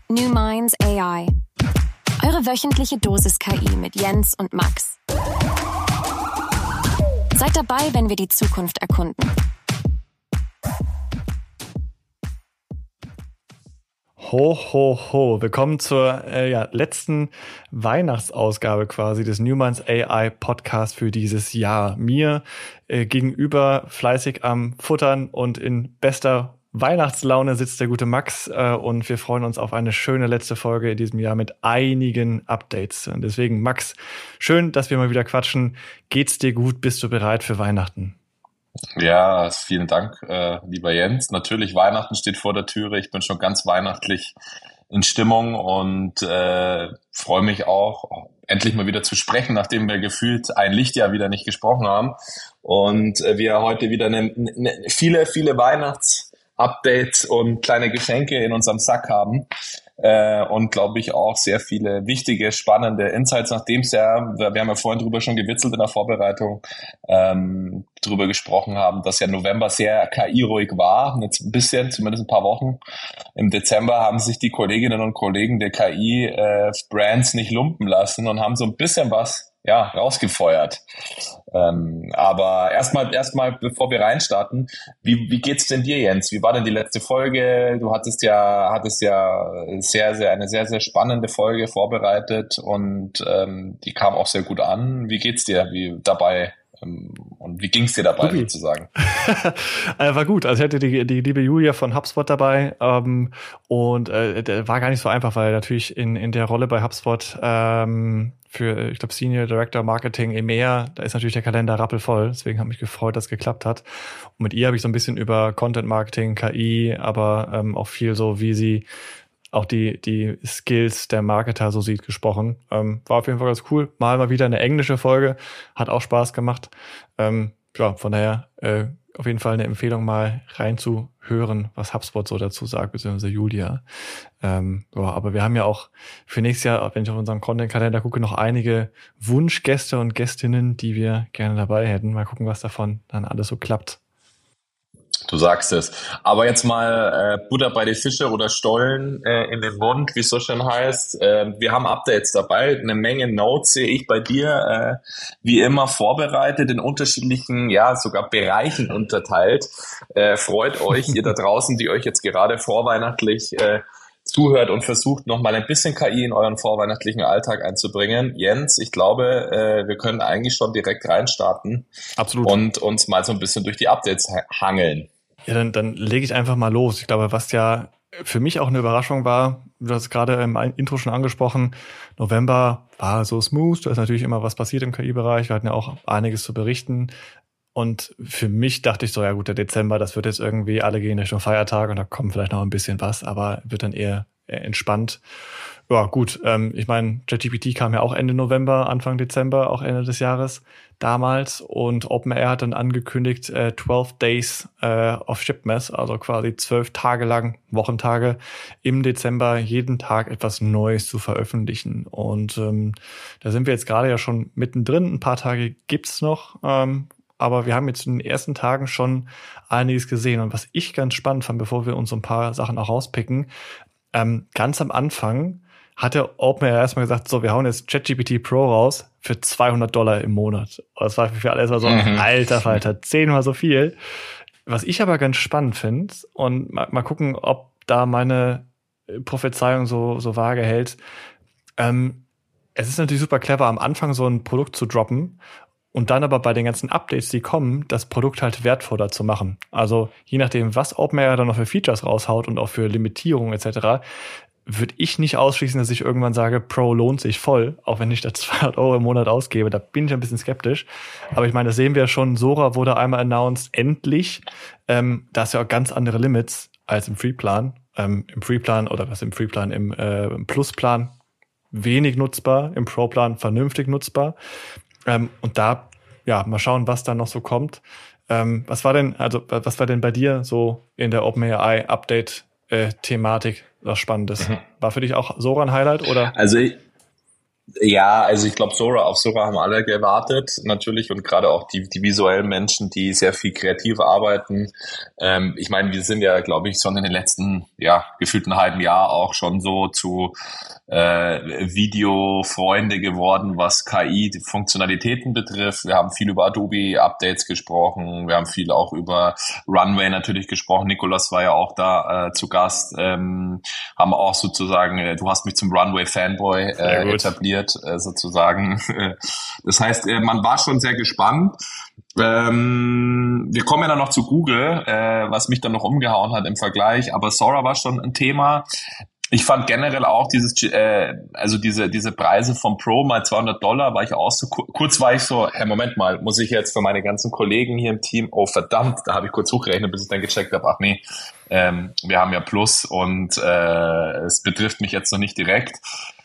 New Minds AI. Eure wöchentliche Dosis KI mit Jens und Max. Seid dabei, wenn wir die Zukunft erkunden. Ho, ho, ho. Willkommen zur letzten Weihnachtsausgabe quasi des New Minds AI Podcast für dieses Jahr. Mir gegenüber fleißig am Futtern und in bester Weihnachtslaune sitzt der gute Max und wir freuen uns auf eine schöne letzte Folge in diesem Jahr mit einigen Updates. Und deswegen, Max, schön, dass wir mal wieder quatschen. Geht's dir gut? Bist du bereit für Weihnachten? Ja, vielen Dank, lieber Jens. Natürlich, Weihnachten steht vor der Türe. Ich bin schon ganz weihnachtlich in Stimmung und freue mich auch, endlich mal wieder zu sprechen, nachdem wir gefühlt ein Lichtjahr wieder nicht gesprochen haben. Und wir heute wieder viele Weihnachts-Updates und kleine Geschenke in unserem Sack haben. Und glaube ich auch sehr viele wichtige, spannende Insights, nachdem es ja, wir haben ja vorhin drüber schon gewitzelt in der Vorbereitung, drüber gesprochen haben, dass ja November sehr KI-ruhig war, jetzt ein bisschen, zumindest ein paar Wochen. Im Dezember haben sich die Kolleginnen und Kollegen der KI-Brands nicht lumpen lassen und haben so ein bisschen was rausgefeuert. Aber erstmal, bevor wir reinstarten, wie geht's denn dir, Jens? Wie war denn die letzte Folge? Du hattest ja eine sehr, sehr spannende Folge vorbereitet und die kam auch sehr gut an. Wie geht's dir dabei? Und wie ging's dir dabei sozusagen? War gut. Also ich hatte die liebe Julia von HubSpot dabei und war gar nicht so einfach, weil natürlich in der Rolle bei HubSpot für, ich glaube, Senior Director Marketing EMEA, da ist natürlich der Kalender rappelvoll. Deswegen habe ich mich gefreut, dass es geklappt hat. Und mit ihr habe ich so ein bisschen über Content Marketing, KI, aber auch viel so, wie sie auch die Skills der Marketer so sieht, gesprochen. War auf jeden Fall ganz cool. Mal wieder eine englische Folge. Hat auch Spaß gemacht. Von daher auf jeden Fall eine Empfehlung, mal reinzuhören, was HubSpot so dazu sagt, beziehungsweise Julia. Aber wir haben ja auch für nächstes Jahr, wenn ich auf unseren Content-Kalender gucke, noch einige Wunschgäste und Gästinnen, die wir gerne dabei hätten. Mal gucken, was davon dann alles so klappt. Du sagst es. Aber jetzt mal Butter bei die Fische oder Stollen in den Mund, wie es so schön heißt. Wir haben Updates dabei, eine Menge Notes sehe ich bei dir, wie immer vorbereitet, in unterschiedlichen, sogar Bereichen unterteilt. Freut euch, ihr da draußen, die euch jetzt gerade vorweihnachtlich zuhört und versucht, noch mal ein bisschen KI in euren vorweihnachtlichen Alltag einzubringen. Jens, ich glaube, wir können eigentlich schon direkt reinstarten. Absolut. Und uns mal so ein bisschen durch die Updates hangeln. Ja, dann lege ich einfach mal los. Ich glaube, was ja für mich auch eine Überraschung war, du hast es gerade im Intro schon angesprochen, November war so smooth, da ist natürlich immer was passiert im KI-Bereich, wir hatten ja auch einiges zu berichten. Und für mich dachte ich so, ja gut, der Dezember, das wird jetzt irgendwie, alle gehen Richtung Feiertag und da kommt vielleicht noch ein bisschen was, aber wird dann eher entspannt. Ja gut, ich meine, ChatGPT kam ja auch Ende November, Anfang Dezember, auch Ende des Jahres damals und OpenAI hat dann angekündigt 12 Days of Shipmess, also quasi 12 Tage lang, Wochentage im Dezember, jeden Tag etwas Neues zu veröffentlichen und da sind wir jetzt gerade ja schon mittendrin, ein paar Tage gibt's noch, aber wir haben jetzt in den ersten Tagen schon einiges gesehen und was ich ganz spannend fand, bevor wir uns so ein paar Sachen auch rauspicken, ganz am Anfang hatte OpenAI erstmal gesagt, so, wir hauen jetzt ChatGPT Pro raus für $200 im Monat. Das war für alle erstmal so, alter Falter, 10-mal so viel. Was ich aber ganz spannend finde, und mal gucken, ob da meine Prophezeiung so vage hält. Es ist natürlich super clever, am Anfang so ein Produkt zu droppen und dann aber bei den ganzen Updates, die kommen, das Produkt halt wertvoller zu machen. Also je nachdem, was OpenAI dann noch für Features raushaut und auch für Limitierungen etc., würde ich nicht ausschließen, dass ich irgendwann sage, Pro lohnt sich voll, auch wenn ich da 200 € im Monat ausgebe. Da bin ich ein bisschen skeptisch. Aber ich meine, das sehen wir ja schon. Sora wurde einmal announced, endlich. Da ist ja auch ganz andere Limits als im Freeplan. Im Freeplan oder was im Freeplan, im Plusplan wenig nutzbar, im Pro-Plan vernünftig nutzbar. Und da, mal schauen, was da noch so kommt. Was war denn bei dir so in der OpenAI Update Thematik was Spannendes? War für dich auch Sora ein Highlight, oder? Also Ja, also ich glaube, auf Sora haben alle gewartet, natürlich, und gerade auch die visuellen Menschen, die sehr viel kreativ arbeiten. Ich meine, wir sind ja, glaube ich, schon in den letzten, gefühlten halben Jahr auch schon so zu Videofreunde geworden, was KI-Funktionalitäten betrifft. Wir haben viel über Adobe-Updates gesprochen, wir haben viel auch über Runway natürlich gesprochen. Nikolas war ja auch da zu Gast, haben auch sozusagen, du hast mich zum Runway-Fanboy etabliert, sozusagen. Das heißt, man war schon sehr gespannt. Wir kommen ja dann noch zu Google, was mich dann noch umgehauen hat im Vergleich, aber Sora war schon ein Thema. Ich fand generell auch diese Preise vom Pro mal $200, war ich auch so, kurz war ich so, hey, Moment mal, muss ich jetzt für meine ganzen Kollegen hier im Team, oh verdammt, da habe ich kurz hochgerechnet, bis ich dann gecheckt habe, ach nee, wir haben ja Plus und es betrifft mich jetzt noch nicht direkt.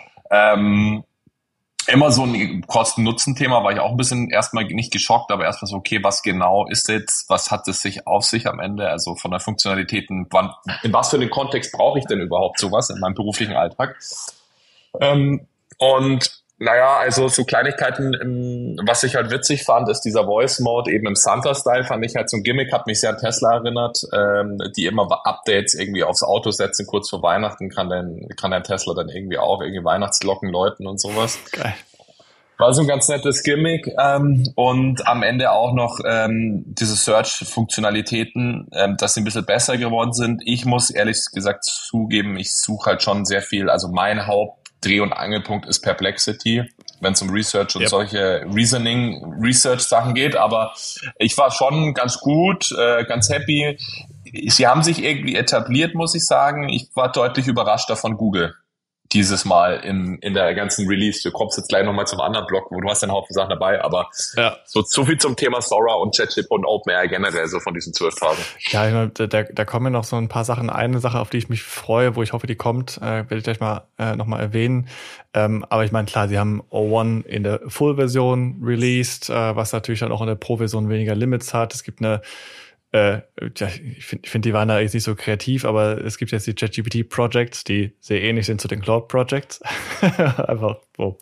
Immer so ein Kosten-Nutzen-Thema, war ich auch ein bisschen erstmal nicht geschockt, aber erstmal so, okay, was genau ist jetzt, was hat es sich auf sich am Ende, also von der Funktionalitäten, in was für einen Kontext brauche ich denn überhaupt sowas in meinem beruflichen Alltag? Und naja, also so Kleinigkeiten, was ich halt witzig fand, ist dieser Voice-Mode eben im Santa-Style, fand ich halt so ein Gimmick, hat mich sehr an Tesla erinnert, die immer Updates irgendwie aufs Auto setzen, kurz vor Weihnachten kann dein Tesla dann irgendwie auch irgendwie Weihnachtsglocken läuten und sowas. Geil. War so ein ganz nettes Gimmick, und am Ende auch noch diese Search-Funktionalitäten, dass sie ein bisschen besser geworden sind. Ich muss ehrlich gesagt zugeben, ich suche halt schon sehr viel, also mein Hauptdreh- und Angelpunkt ist Perplexity, wenn es um Research und solche Research-Sachen geht, aber ich war schon ganz gut, ganz happy. Sie haben sich irgendwie etabliert, muss ich sagen. Ich war deutlich überraschter von Google dieses Mal in der ganzen Release. Du kommst jetzt gleich nochmal zum anderen Blog, wo du hast einen Haufen Sachen dabei, aber so viel zum Thema Sora und ChatGPT und OpenAI generell, so von diesen 12 Tagen. Ja, ich meine, da kommen noch so ein paar Sachen. Eine Sache, auf die ich mich freue, wo ich hoffe, die kommt, werde ich gleich mal nochmal erwähnen. Aber ich meine, klar, sie haben O1 in der Full-Version released, was natürlich dann auch in der Pro-Version weniger Limits hat. Es gibt eine ich finde, die waren da jetzt nicht so kreativ, aber es gibt jetzt die ChatGPT Projects, die sehr ähnlich sind zu den Cloud Projects. Einfach so.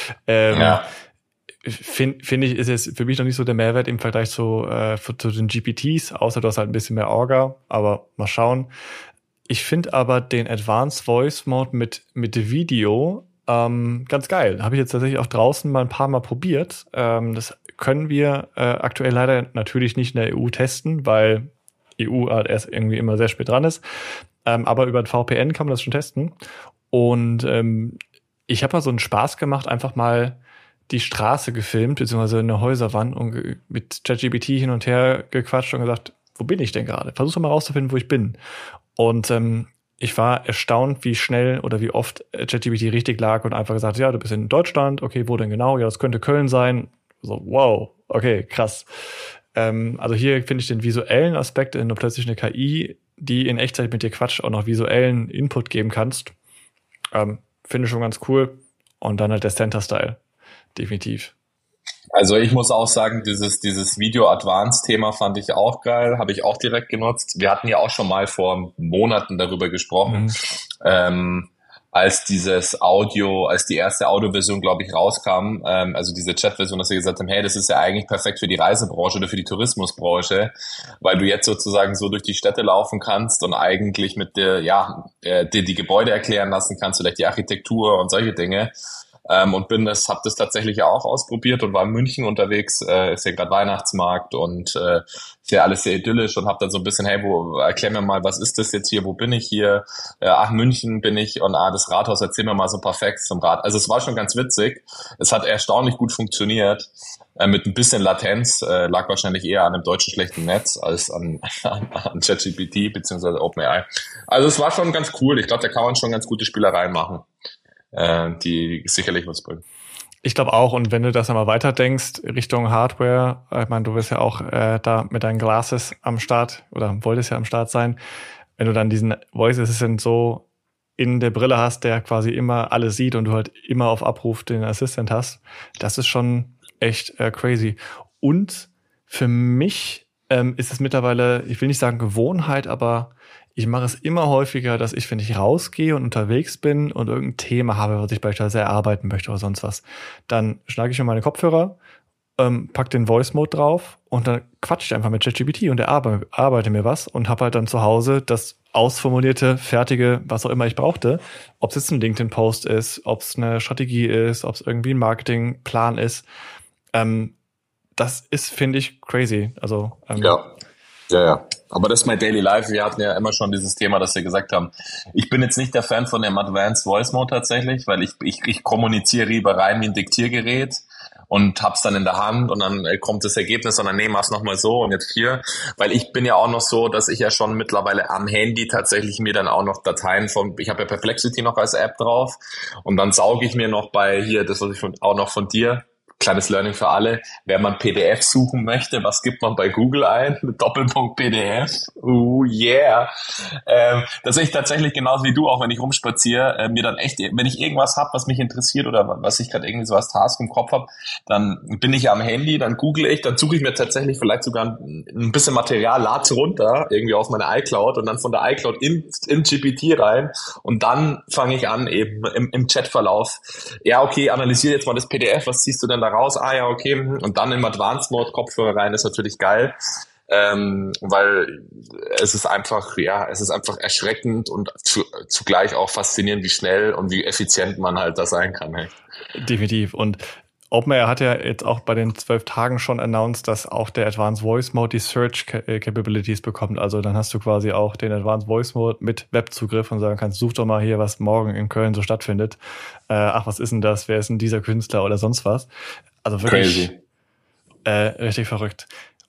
Finde ich, ist jetzt für mich noch nicht so der Mehrwert im Vergleich zu den GPTs, außer du hast halt ein bisschen mehr Orga, aber mal schauen. Ich finde aber den Advanced Voice Mode mit Video ganz geil. Habe ich jetzt tatsächlich auch draußen mal ein paar Mal probiert. Das können wir aktuell leider natürlich nicht in der EU testen, weil EU halt erst irgendwie immer sehr spät dran ist. Aber über ein VPN kann man das schon testen. Und ich habe mal so einen Spaß gemacht, einfach mal die Straße gefilmt, beziehungsweise eine Häuserwand und mit ChatGPT hin und her gequatscht und gesagt, wo bin ich denn gerade? Versuch doch mal rauszufinden, wo ich bin. Und ich war erstaunt, wie schnell oder wie oft ChatGPT richtig lag und einfach gesagt, ja, du bist in Deutschland, okay, wo denn genau? Ja, das könnte Köln sein. So, wow, okay, krass. Also hier finde ich den visuellen Aspekt in plötzlich eine KI, die in Echtzeit mit dir quatscht, auch noch visuellen Input geben kannst. Finde ich schon ganz cool. Und dann halt der Center-Style. Definitiv. Also ich muss auch sagen, dieses Video-Advanced-Thema fand ich auch geil, habe ich auch direkt genutzt. Wir hatten ja auch schon mal vor Monaten darüber gesprochen, als die erste Audioversion, glaube ich, rauskam, also diese Chat-Version, dass wir gesagt haben, hey, das ist ja eigentlich perfekt für die Reisebranche oder für die Tourismusbranche, weil du jetzt sozusagen so durch die Städte laufen kannst und eigentlich mit dir die Gebäude erklären lassen kannst, vielleicht die Architektur und solche Dinge. Und hab das tatsächlich auch ausprobiert und war in München unterwegs, ist ja gerade Weihnachtsmarkt und ist ja alles sehr idyllisch und hab dann so ein bisschen, hey, erklär mir mal, was ist das jetzt hier, wo bin ich hier? München bin ich und das Rathaus, erzähl mir mal so ein paar Facts zum Rat. Also es war schon ganz witzig, es hat erstaunlich gut funktioniert, mit ein bisschen Latenz, lag wahrscheinlich eher an einem deutschen schlechten Netz als an ChatGPT beziehungsweise OpenAI. Also es war schon ganz cool, ich glaube, da kann man schon ganz gute Spielereien machen, die sicherlich was bringen. Ich glaube auch, und wenn du das einmal weiterdenkst, Richtung Hardware, ich meine, du bist ja auch da mit deinen Glasses am Start oder wolltest ja am Start sein, wenn du dann diesen Voice Assistant so in der Brille hast, der quasi immer alles sieht und du halt immer auf Abruf den Assistant hast, das ist schon echt crazy. Und für mich ist es mittlerweile, ich will nicht sagen Gewohnheit, aber ich mache es immer häufiger, dass ich, wenn ich rausgehe und unterwegs bin und irgendein Thema habe, was ich beispielsweise erarbeiten möchte oder sonst was, dann schlage ich mir meine Kopfhörer, pack den Voice Mode drauf und dann quatsche ich einfach mit ChatGPT und er arbeite mir was und habe halt dann zu Hause das ausformulierte, fertige, was auch immer ich brauchte. Ob es jetzt ein LinkedIn-Post ist, ob es eine Strategie ist, ob es irgendwie ein Marketingplan ist. Das ist, finde ich, crazy. Also Ja. Aber das ist mein Daily Life. Wir hatten ja immer schon dieses Thema, dass wir gesagt haben, ich bin jetzt nicht der Fan von dem Advanced Voice Mode tatsächlich, weil ich kommuniziere lieber rein wie ein Diktiergerät und hab's dann in der Hand und dann kommt das Ergebnis und dann mach's nochmal so und jetzt hier. Weil ich bin ja auch noch so, dass ich ja schon mittlerweile am Handy tatsächlich mir dann auch noch Dateien ich habe ja Perplexity noch als App drauf und dann sauge ich mir noch bei hier, das was ich auch noch von dir, kleines Learning für alle, wenn man PDF suchen möchte, was gibt man bei Google ein? Doppelpunkt PDF. Yeah. Dass ich tatsächlich genauso wie du, auch wenn ich rumspaziere, mir dann echt, wenn ich irgendwas hab, was mich interessiert oder was ich gerade irgendwie so als Task im Kopf hab, dann bin ich am Handy, dann google ich, dann suche ich mir tatsächlich vielleicht sogar ein bisschen Material, lad's runter, irgendwie auf meine iCloud und dann von der iCloud in GPT rein und dann fange ich an, eben im Chatverlauf, ja okay, analysiere jetzt mal das PDF, was ziehst du denn da raus? Ah ja, okay. Und dann im Advanced Mode Kopfhörer rein ist natürlich geil, weil es ist einfach erschreckend und zugleich auch faszinierend, wie schnell und wie effizient man halt da sein kann. Hey. Definitiv. Und OpenAI hat ja jetzt auch bei den 12 Tagen schon announced, dass auch der Advanced Voice Mode die Search Capabilities bekommt. Also dann hast du quasi auch den Advanced Voice Mode mit Webzugriff und sagen kannst, such doch mal hier, was morgen in Köln so stattfindet. Ach, was ist denn das? Wer ist denn dieser Künstler oder sonst was? Also wirklich richtig verrückt.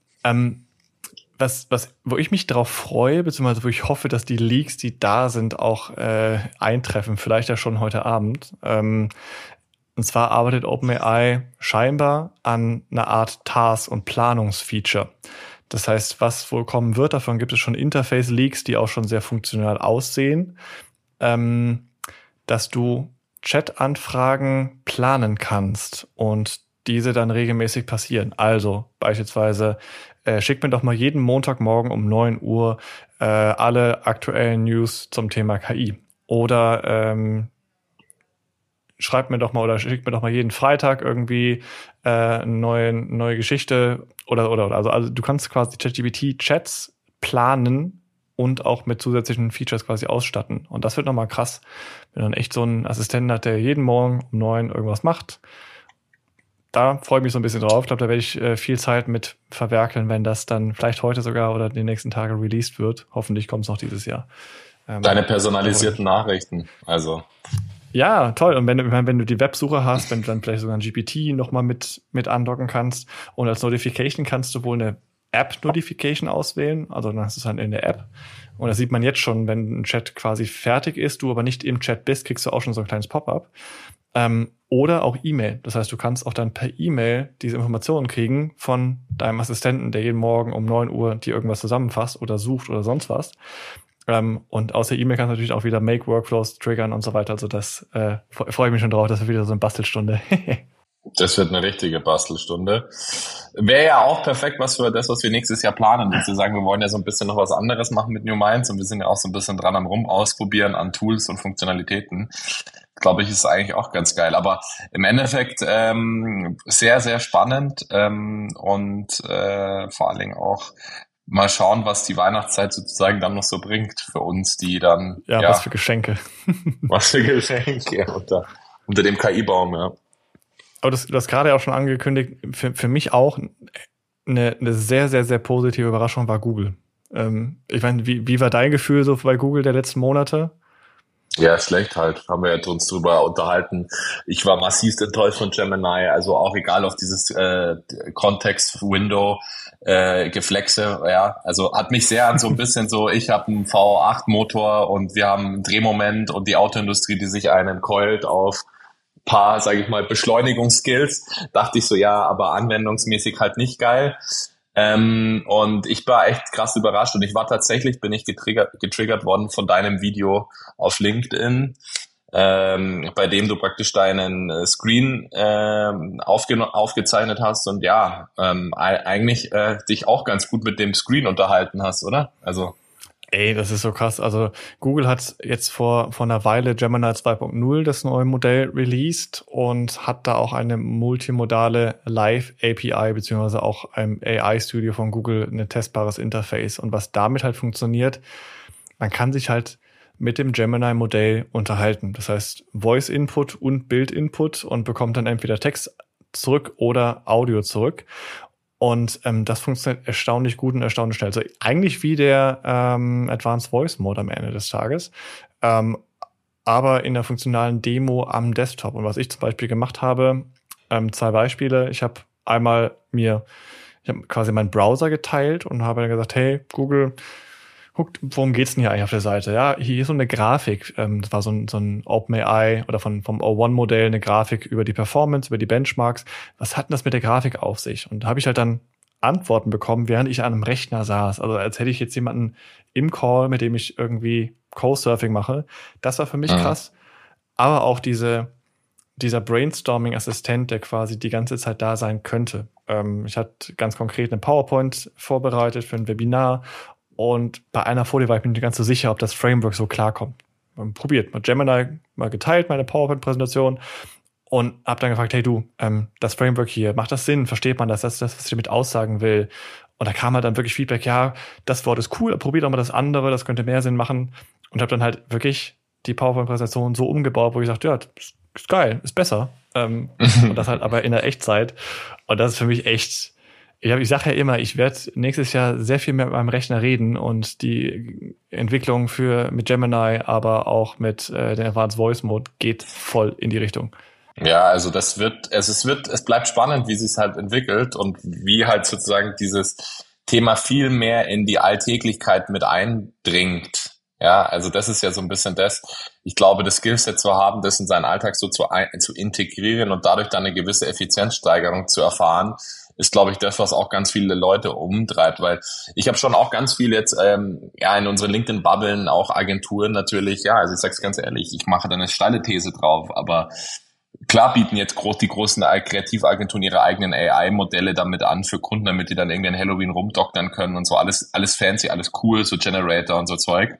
Wo ich mich drauf freue, beziehungsweise wo ich hoffe, dass die Leaks, die da sind, auch eintreffen, vielleicht ja schon heute Abend. Und zwar arbeitet OpenAI scheinbar an einer Art Task- und Planungsfeature. Das heißt, was wohl kommen wird, davon gibt es schon Interface-Leaks, die auch schon sehr funktional aussehen, dass du Chat-Anfragen planen kannst und diese dann regelmäßig passieren. Also beispielsweise schick mir doch mal jeden Montagmorgen um 9 Uhr alle aktuellen News zum Thema KI. Oder schreibt mir doch mal oder schickt mir doch mal jeden Freitag irgendwie eine neue Geschichte oder. Also du kannst quasi ChatGPT-Chats planen und auch mit zusätzlichen Features quasi ausstatten. Und das wird nochmal krass, wenn man echt so einen Assistenten hat, der jeden Morgen um 9 irgendwas macht. Da freue ich mich so ein bisschen drauf. Ich glaube, da werde ich viel Zeit mit verwerkeln, wenn das dann vielleicht heute sogar oder die nächsten Tage released wird. Hoffentlich kommt es noch dieses Jahr. Deine personalisierten Nachrichten, also. Ja, toll. Und wenn du die Websuche hast, wenn du dann vielleicht sogar ein GPT nochmal mit andocken kannst und als Notification kannst du wohl eine App-Notification auswählen. Also dann hast du es halt in der App. Und das sieht man jetzt schon, wenn ein Chat quasi fertig ist, du aber nicht im Chat bist, kriegst du auch schon so ein kleines Pop-up. Oder auch E-Mail. Das heißt, du kannst auch dann per E-Mail diese Informationen kriegen von deinem Assistenten, der jeden Morgen um 9 Uhr dir irgendwas zusammenfasst oder sucht oder sonst was. Und aus der E-Mail kannst du natürlich auch wieder Make-Workflows triggern und so weiter. Also das freue ich mich schon drauf. Das wird wieder so eine Bastelstunde. Das wird eine richtige Bastelstunde. Wäre ja auch perfekt, was wir nächstes Jahr planen. Wir sagen, wir wollen ja so ein bisschen noch was anderes machen mit New Minds und wir sind ja auch so ein bisschen dran am Ausprobieren an Tools und Funktionalitäten. Glaube ich, ist eigentlich auch ganz geil. Aber im Endeffekt sehr, sehr spannend und vor allen Dingen auch mal schauen, was die Weihnachtszeit sozusagen dann noch so bringt für uns, die dann... Ja, was für Geschenke. Was für Geschenke unter dem KI-Baum, ja. Aber du hast gerade auch schon angekündigt, für mich auch eine sehr, sehr, sehr positive Überraschung war Google. Ich meine, wie war dein Gefühl so bei Google der letzten Monate? Ja, schlecht halt. Haben wir ja uns drüber unterhalten. Ich war massivst enttäuscht von Gemini. Also auch egal auf dieses Kontext-Window Geflexe. Ja, also hat mich sehr an so ein bisschen so, ich habe einen V8-Motor und wir haben einen Drehmoment und die Autoindustrie, die sich einen keult auf paar, sage ich mal, Beschleunigungsskills. Dachte ich so, ja, aber anwendungsmäßig halt nicht geil. Und ich war echt krass überrascht und bin ich getriggert worden von deinem Video auf LinkedIn, bei dem du praktisch deinen Screen aufgezeichnet hast und ja, eigentlich dich auch ganz gut mit dem Screen unterhalten hast, oder? Also Ey, das ist so krass. Also Google hat jetzt vor einer Weile Gemini 2.0 das neue Modell released und hat da auch eine multimodale Live-API beziehungsweise auch ein AI-Studio von Google, ein testbares Interface. Und was damit halt funktioniert, man kann sich halt mit dem Gemini-Modell unterhalten. Das heißt Voice-Input und Bild-Input und bekommt dann entweder Text zurück oder Audio zurück. Und das funktioniert erstaunlich gut und erstaunlich schnell. Also eigentlich wie der Advanced Voice Mode am Ende des Tages, aber in der funktionalen Demo am Desktop. Und was ich zum Beispiel gemacht habe, 2 Beispiele. Ich habe quasi meinen Browser geteilt und habe dann gesagt, hey Google, guckt, worum geht's denn hier eigentlich auf der Seite? Ja, hier ist so eine Grafik. Das war so ein OpenAI oder vom O1-Modell eine Grafik über die Performance, über die Benchmarks. Was hat denn das mit der Grafik auf sich? Und da habe ich halt dann Antworten bekommen, während ich an einem Rechner saß. Also als hätte ich jetzt jemanden im Call, mit dem ich irgendwie Co-Surfing mache. Das war für mich krass. Aber auch dieser Brainstorming-Assistent, der quasi die ganze Zeit da sein könnte. Ich hatte ganz konkret eine PowerPoint vorbereitet für ein Webinar. Und bei einer Folie war ich mir nicht ganz so sicher, ob das Framework so klarkommt. Probiert, mit Gemini mal geteilt, meine PowerPoint-Präsentation und hab dann gefragt, hey du, das Framework hier, macht das Sinn? Versteht man das? Das ist das, was ich damit aussagen will? Und da kam halt dann wirklich Feedback, ja, das Wort ist cool, probiert doch mal das andere, das könnte mehr Sinn machen. Und habe dann halt wirklich die PowerPoint-Präsentation so umgebaut, wo ich sagte, ja, das ist geil, ist besser. Und das halt aber in der Echtzeit. Und das ist für mich echt... Ich sage ja immer, ich werde nächstes Jahr sehr viel mit meinem Rechner reden und die Entwicklung mit Gemini, aber auch mit dem Advanced Voice Mode geht voll in die Richtung. Ja, also es bleibt spannend, wie sich es halt entwickelt und wie halt sozusagen dieses Thema viel mehr in die Alltäglichkeit mit eindringt. Ja, also das ist ja so ein bisschen ich glaube, das Skillset zu haben, das in seinen Alltag so zu integrieren und dadurch dann eine gewisse Effizienzsteigerung zu erfahren, ist, glaube ich, das, was auch ganz viele Leute umtreibt, weil ich habe schon auch ganz viel jetzt in unseren LinkedIn-Bubblen, auch Agenturen natürlich, ja, also ich sag's ganz ehrlich, ich mache da eine steile These drauf, aber klar bieten jetzt die großen Kreativagenturen ihre eigenen AI-Modelle damit an für Kunden, damit die dann irgendwie an Halloween rumdoktern können und so, alles fancy, alles cool, so Generator und so Zeug,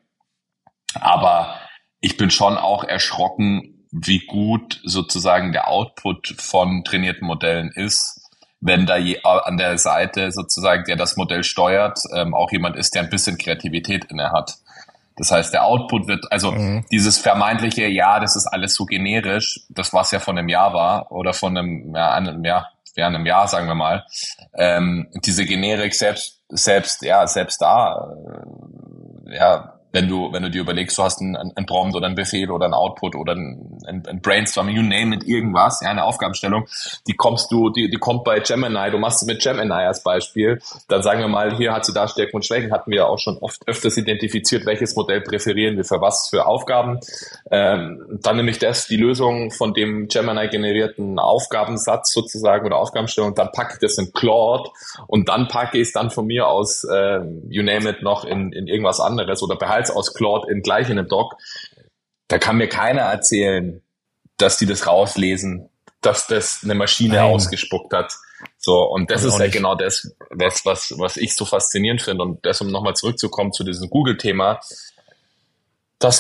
aber ich bin schon auch erschrocken, wie gut sozusagen der Output von trainierten Modellen ist, wenn da an der Seite sozusagen, der das Modell steuert, auch jemand ist, der ein bisschen Kreativität inne hat. Das heißt, der Output wird, also dieses vermeintliche, ja, das ist alles so generisch, das was ja von einem Jahr war oder von einem Jahr, sagen wir mal, diese Generik selbst da, wenn du dir überlegst, du hast ein Prompt oder ein Befehl oder ein Output oder ein Brainstorming, you name it, irgendwas, ja, eine Aufgabenstellung, die kommt bei Gemini, du machst es mit Gemini als Beispiel, dann sagen wir mal, hier hat sie da Stärken und Schwächen, hatten wir auch schon öfters identifiziert, welches Modell präferieren wir für was, für Aufgaben, dann nämlich die Lösung von dem Gemini generierten Aufgabensatz sozusagen oder Aufgabenstellung, dann packe ich das in Claude und dann packe ich es dann von mir aus, you name it, noch in irgendwas anderes oder behalte aus Claude gleich in einem Doc, da kann mir keiner erzählen, dass die das rauslesen, dass das eine Maschine ausgespuckt hat. So, und das ist ja genau das, was ich so faszinierend finde. Und das, um nochmal zurückzukommen zu diesem Google-Thema, dass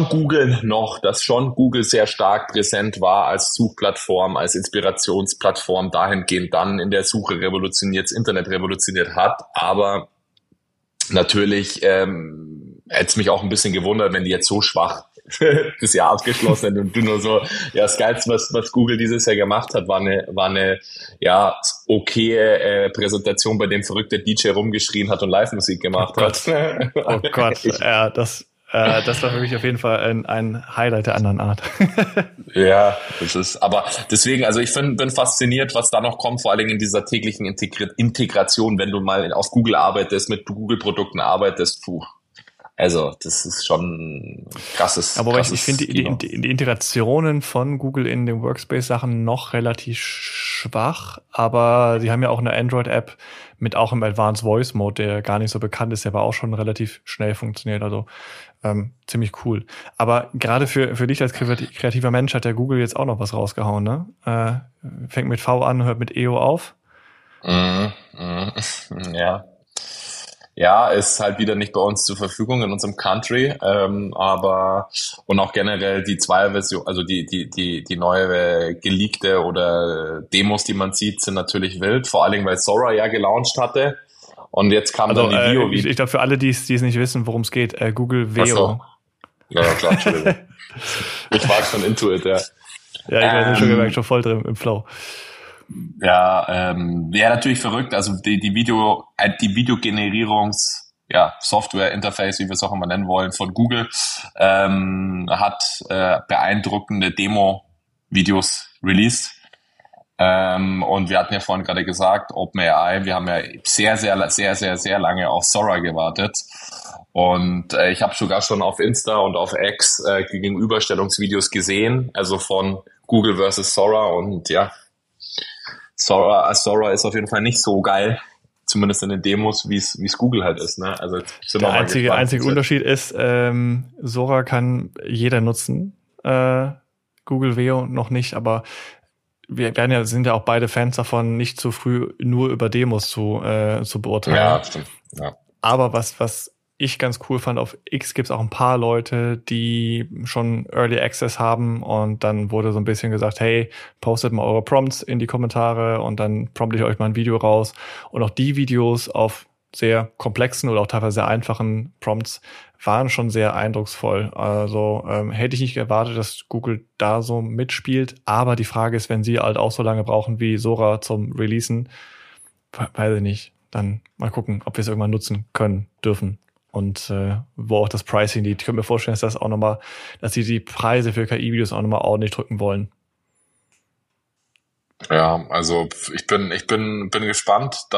schon Google sehr stark präsent war als Suchplattform, als Inspirationsplattform, dahingehend dann in der Suche das Internet revolutioniert hat, aber natürlich hätte es mich auch ein bisschen gewundert, wenn die jetzt so schwach das Jahr abgeschlossen hätten und du nur so, ja, das Geilste, was Google dieses Jahr gemacht hat, war eine okaye Präsentation, bei dem verrückter DJ rumgeschrien hat und Live-Musik gemacht hat. Oh Gott, ja, das war für mich auf jeden Fall ein Highlight der anderen Art. Ja, aber deswegen, also ich bin fasziniert, was da noch kommt, vor allen Dingen in dieser täglichen Integration, wenn du mal auf Google arbeitest, mit Google-Produkten arbeitest, also das ist schon krasses. Aber ich finde die Integrationen von Google in den Workspace-Sachen noch relativ schwach, aber sie haben ja auch eine Android-App mit auch im Advanced Voice Mode, der gar nicht so bekannt ist, der aber auch schon relativ schnell funktioniert, also ziemlich cool. Aber gerade für dich als kreativer Mensch hat der Google jetzt auch noch was rausgehauen, ne? Fängt mit V an, hört mit EO auf. Ja. Ja, ist halt wieder nicht bei uns zur Verfügung in unserem Country, aber und auch generell die Zweier-Version, also die neue geleakte oder Demos, die man sieht, sind natürlich wild, vor allen Dingen, weil Sora ja gelauncht hatte und jetzt kam dann die Veo. Ich glaube, für alle, die es nicht wissen, worum es geht, Google Veo. So. Ja, klar, Entschuldigung. Ich war schon into it, ja. Ja, ich habe schon gemerkt, schon voll drin im Flow. Ja, natürlich verrückt. Also die Videogenerierungs, Software, Interface, wie wir es auch immer nennen wollen, von Google, hat beeindruckende Demo-Videos released. Und wir hatten ja vorhin gerade gesagt, OpenAI, wir haben ja sehr, sehr, sehr, sehr, sehr lange auf Sora gewartet. Und ich habe sogar schon auf Insta und auf X Gegenüberstellungsvideos gesehen, also von Google versus Sora. Und ja, Sora ist auf jeden Fall nicht so geil, zumindest in den Demos, wie es Google halt ist. Ne? Also der einzige Unterschied ist, Sora kann jeder nutzen, Google Veo noch nicht, aber sind ja auch beide Fans davon, nicht zu früh nur über Demos zu beurteilen. Ja, stimmt. Ja. Aber was ich ganz cool fand, auf X gibt's auch ein paar Leute, die schon Early Access haben und dann wurde so ein bisschen gesagt, hey, postet mal eure Prompts in die Kommentare und dann prompte ich euch mal ein Video raus. Und auch die Videos auf sehr komplexen oder auch teilweise sehr einfachen Prompts waren schon sehr eindrucksvoll. Also hätte ich nicht erwartet, dass Google da so mitspielt. Aber die Frage ist, wenn sie halt auch so lange brauchen wie Sora zum Releasen, weiß ich nicht. Dann mal gucken, ob wir es irgendwann nutzen können, dürfen. Und wo auch das Pricing liegt. Ich könnte mir vorstellen, dass sie die Preise für KI-Videos auch nochmal ordentlich drücken wollen. Ja, also ich bin gespannt.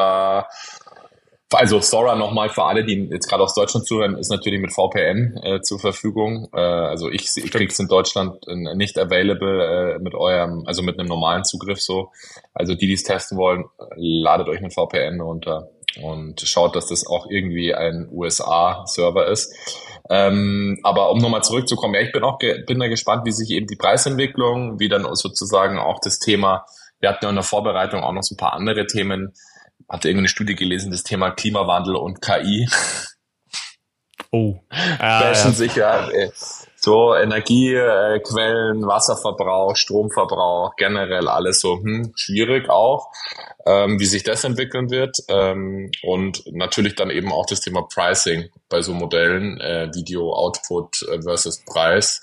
Also Sora nochmal für alle, die jetzt gerade aus Deutschland zuhören, ist natürlich mit VPN zur Verfügung. Also ich krieg's in Deutschland nicht available mit einem normalen Zugriff so. Also die es testen wollen, ladet euch einen VPN runter und schaut, dass das auch irgendwie ein USA-Server ist. Aber um nochmal zurückzukommen, ja, bin da gespannt, wie sich eben die Preisentwicklung, wie dann sozusagen auch das Thema, wir hatten ja in der Vorbereitung auch noch so ein paar andere Themen, hatte irgendeine Studie gelesen, das Thema Klimawandel und KI. Oh. Bashen sich ja so Energiequellen, Wasserverbrauch, Stromverbrauch, generell alles so schwierig auch, wie sich das entwickeln wird. Und natürlich dann eben auch das Thema Pricing bei so Modellen, Video Output versus Preis.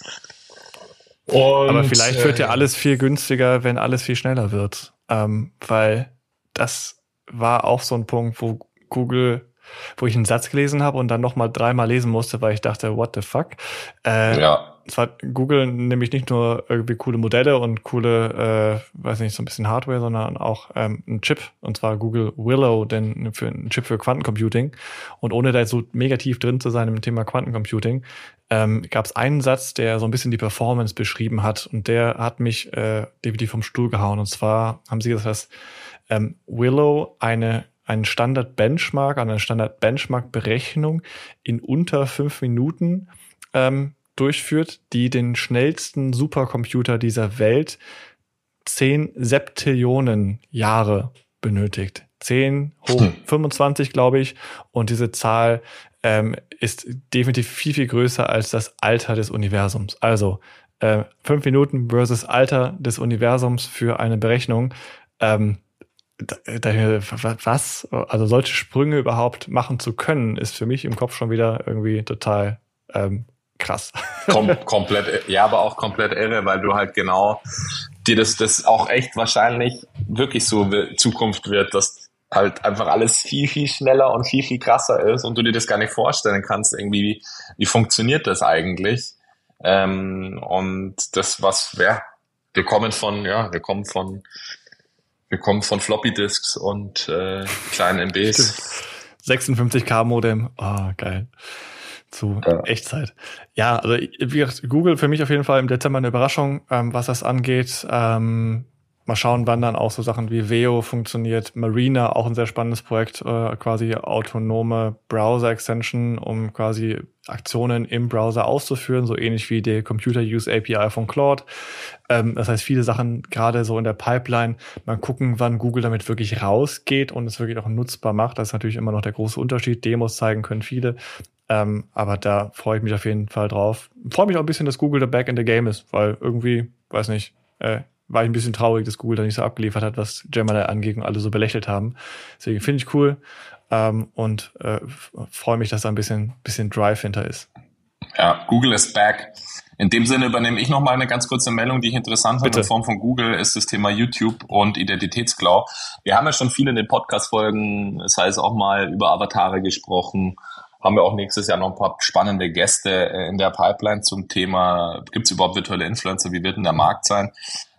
Und, aber vielleicht wird ja alles viel günstiger, wenn alles viel schneller wird. Weil das war auch so ein Punkt, wo ich einen Satz gelesen habe und dann nochmal 3-mal lesen musste, weil ich dachte, what the fuck? Es hat Google nämlich nicht nur irgendwie coole Modelle und coole, weiß nicht, so ein bisschen Hardware, sondern auch einen Chip, und zwar Google Willow, denn für einen Chip für Quantencomputing. Und ohne da jetzt so mega tief drin zu sein im Thema Quantencomputing, gab es einen Satz, der so ein bisschen die Performance beschrieben hat, und der hat mich definitiv vom Stuhl gehauen. Und zwar haben sie gesagt, dass Willow einen Standard-Benchmark, eine Standard-Benchmark-Berechnung in unter 5 Minuten durchführt, die den schnellsten Supercomputer dieser Welt 10 Septillionen Jahre benötigt. 10 hoch 25, glaube ich. Und diese Zahl ist definitiv viel, viel größer als das Alter des Universums. Also 5 Minuten versus Alter des Universums für eine Berechnung. Was? Also solche Sprünge überhaupt machen zu können, ist für mich im Kopf schon wieder irgendwie total krass. Komplett, ja, aber auch komplett irre, weil du halt genau dir das auch echt wahrscheinlich wirklich so Zukunft wird, dass halt einfach alles viel, viel schneller und viel, viel krasser ist und du dir das gar nicht vorstellen kannst, irgendwie, wie funktioniert das eigentlich? Und das, wir kommen von Floppy Disks und kleinen MBs. 56K Modem. Oh, geil. Zu Echtzeit. Ja, also wie gesagt, Google für mich auf jeden Fall im Dezember eine Überraschung, was das angeht. Mal schauen, wann dann auch so Sachen wie Veo funktioniert. Marina, auch ein sehr spannendes Projekt, quasi autonome Browser-Extension, um quasi Aktionen im Browser auszuführen, so ähnlich wie die Computer-Use-API von Claude. Das heißt, viele Sachen gerade so in der Pipeline. Mal gucken, wann Google damit wirklich rausgeht und es wirklich auch nutzbar macht. Das ist natürlich immer noch der große Unterschied. Demos zeigen können viele. Aber da freue ich mich auf jeden Fall drauf. Freue mich auch ein bisschen, dass Google da back in the game ist, weil irgendwie, weiß nicht, war ich ein bisschen traurig, dass Google da nicht so abgeliefert hat, was Gemini angeht und alle so belächelt haben. Deswegen finde ich cool und freue mich, dass da ein bisschen Drive hinter ist. Ja, Google ist back. In dem Sinne übernehme ich nochmal eine ganz kurze Meldung, die ich interessant finde. In Form von Google ist das Thema YouTube und Identitätsklau. Wir haben ja schon viel in den Podcast-Folgen, das heißt auch mal über Avatare gesprochen. Haben wir auch nächstes Jahr noch ein paar spannende Gäste in der Pipeline zum Thema, gibt es überhaupt virtuelle Influencer, wie wird denn der Markt sein?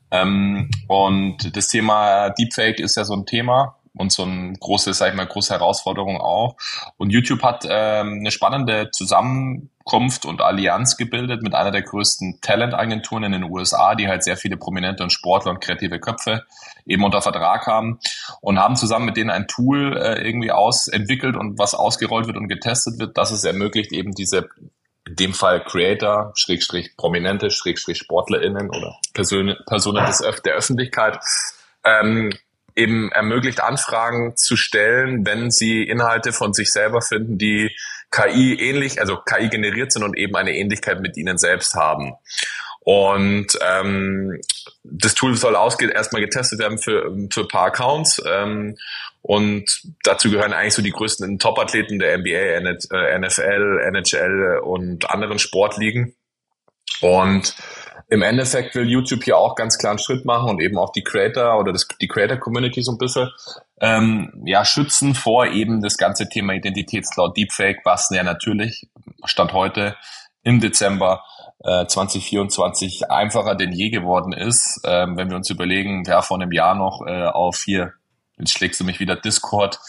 Und das Thema Deepfake ist ja so ein Thema und so ein große Herausforderung auch. Und YouTube hat eine spannende Zusammenkunft und Allianz gebildet mit einer der größten Talentagenturen in den USA, die halt sehr viele prominente und Sportler und kreative Köpfe eben unter Vertrag haben und haben zusammen mit denen ein Tool irgendwie entwickelt und was ausgerollt wird und getestet wird, dass es ermöglicht, eben diese in dem Fall Creator, Prominente, SportlerInnen oder Personen der Öffentlichkeit, eben ermöglicht, Anfragen zu stellen, wenn sie Inhalte von sich selber finden, die KI generiert sind und eben eine Ähnlichkeit mit ihnen selbst haben. Und das Tool soll erstmal getestet werden für ein paar Accounts. Und dazu gehören eigentlich so die größten Top-Athleten der NBA, NFL, NHL und anderen Sportligen. Und im Endeffekt will YouTube hier auch ganz klar einen Schritt machen und eben auch die Creator oder die Creator-Community so ein bisschen schützen vor eben das ganze Thema Identitätsklau, Deepfake, was ja natürlich Stand heute im Dezember 2024 einfacher denn je geworden ist. Wenn wir uns überlegen, wer vor einem Jahr noch auf hier, jetzt schlägst du mich wieder, Discord,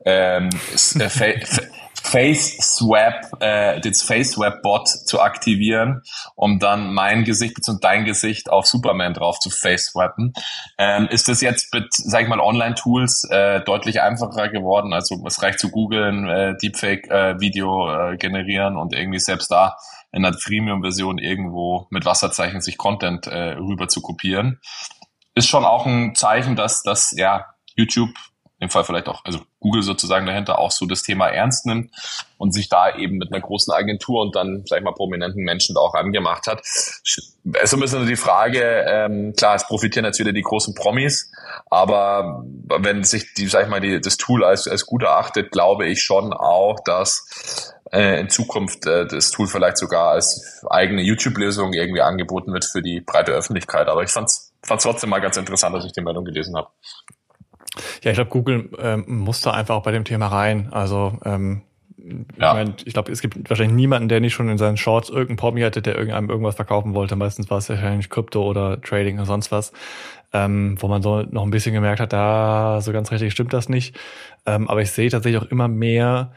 das Face-Swap-Bot zu aktivieren, um dann mein Gesicht bzw. dein Gesicht auf Superman drauf zu face-swappen, ist das jetzt mit, sag ich mal, Online-Tools deutlich einfacher geworden. Also es reicht zu googeln, Deepfake-Video generieren und irgendwie selbst da in einer Freemium-Version irgendwo mit Wasserzeichen sich Content rüber zu kopieren. Ist schon auch ein Zeichen, dass YouTube, im Fall vielleicht auch, also Google sozusagen dahinter auch so das Thema ernst nimmt und sich da eben mit einer großen Agentur und dann, sag ich mal, prominenten Menschen da auch angemacht hat. Es ist so ein bisschen die Frage, klar, es profitieren jetzt wieder die großen Promis, aber wenn sich das Tool als gut erachtet, glaube ich schon auch, dass in Zukunft das Tool vielleicht sogar als eigene YouTube-Lösung irgendwie angeboten wird für die breite Öffentlichkeit. Aber ich fand's trotzdem mal ganz interessant, dass ich die Meldung gelesen habe. Ja, ich glaube, Google muss da einfach auch bei dem Thema rein. Also ich glaube, es gibt wahrscheinlich niemanden, der nicht schon in seinen Shorts irgendeinen Promi hatte, der irgendeinem irgendwas verkaufen wollte. Meistens war es wahrscheinlich Krypto oder Trading oder sonst was, wo man so noch ein bisschen gemerkt hat, da so ganz richtig stimmt das nicht. Aber ich sehe tatsächlich auch immer mehr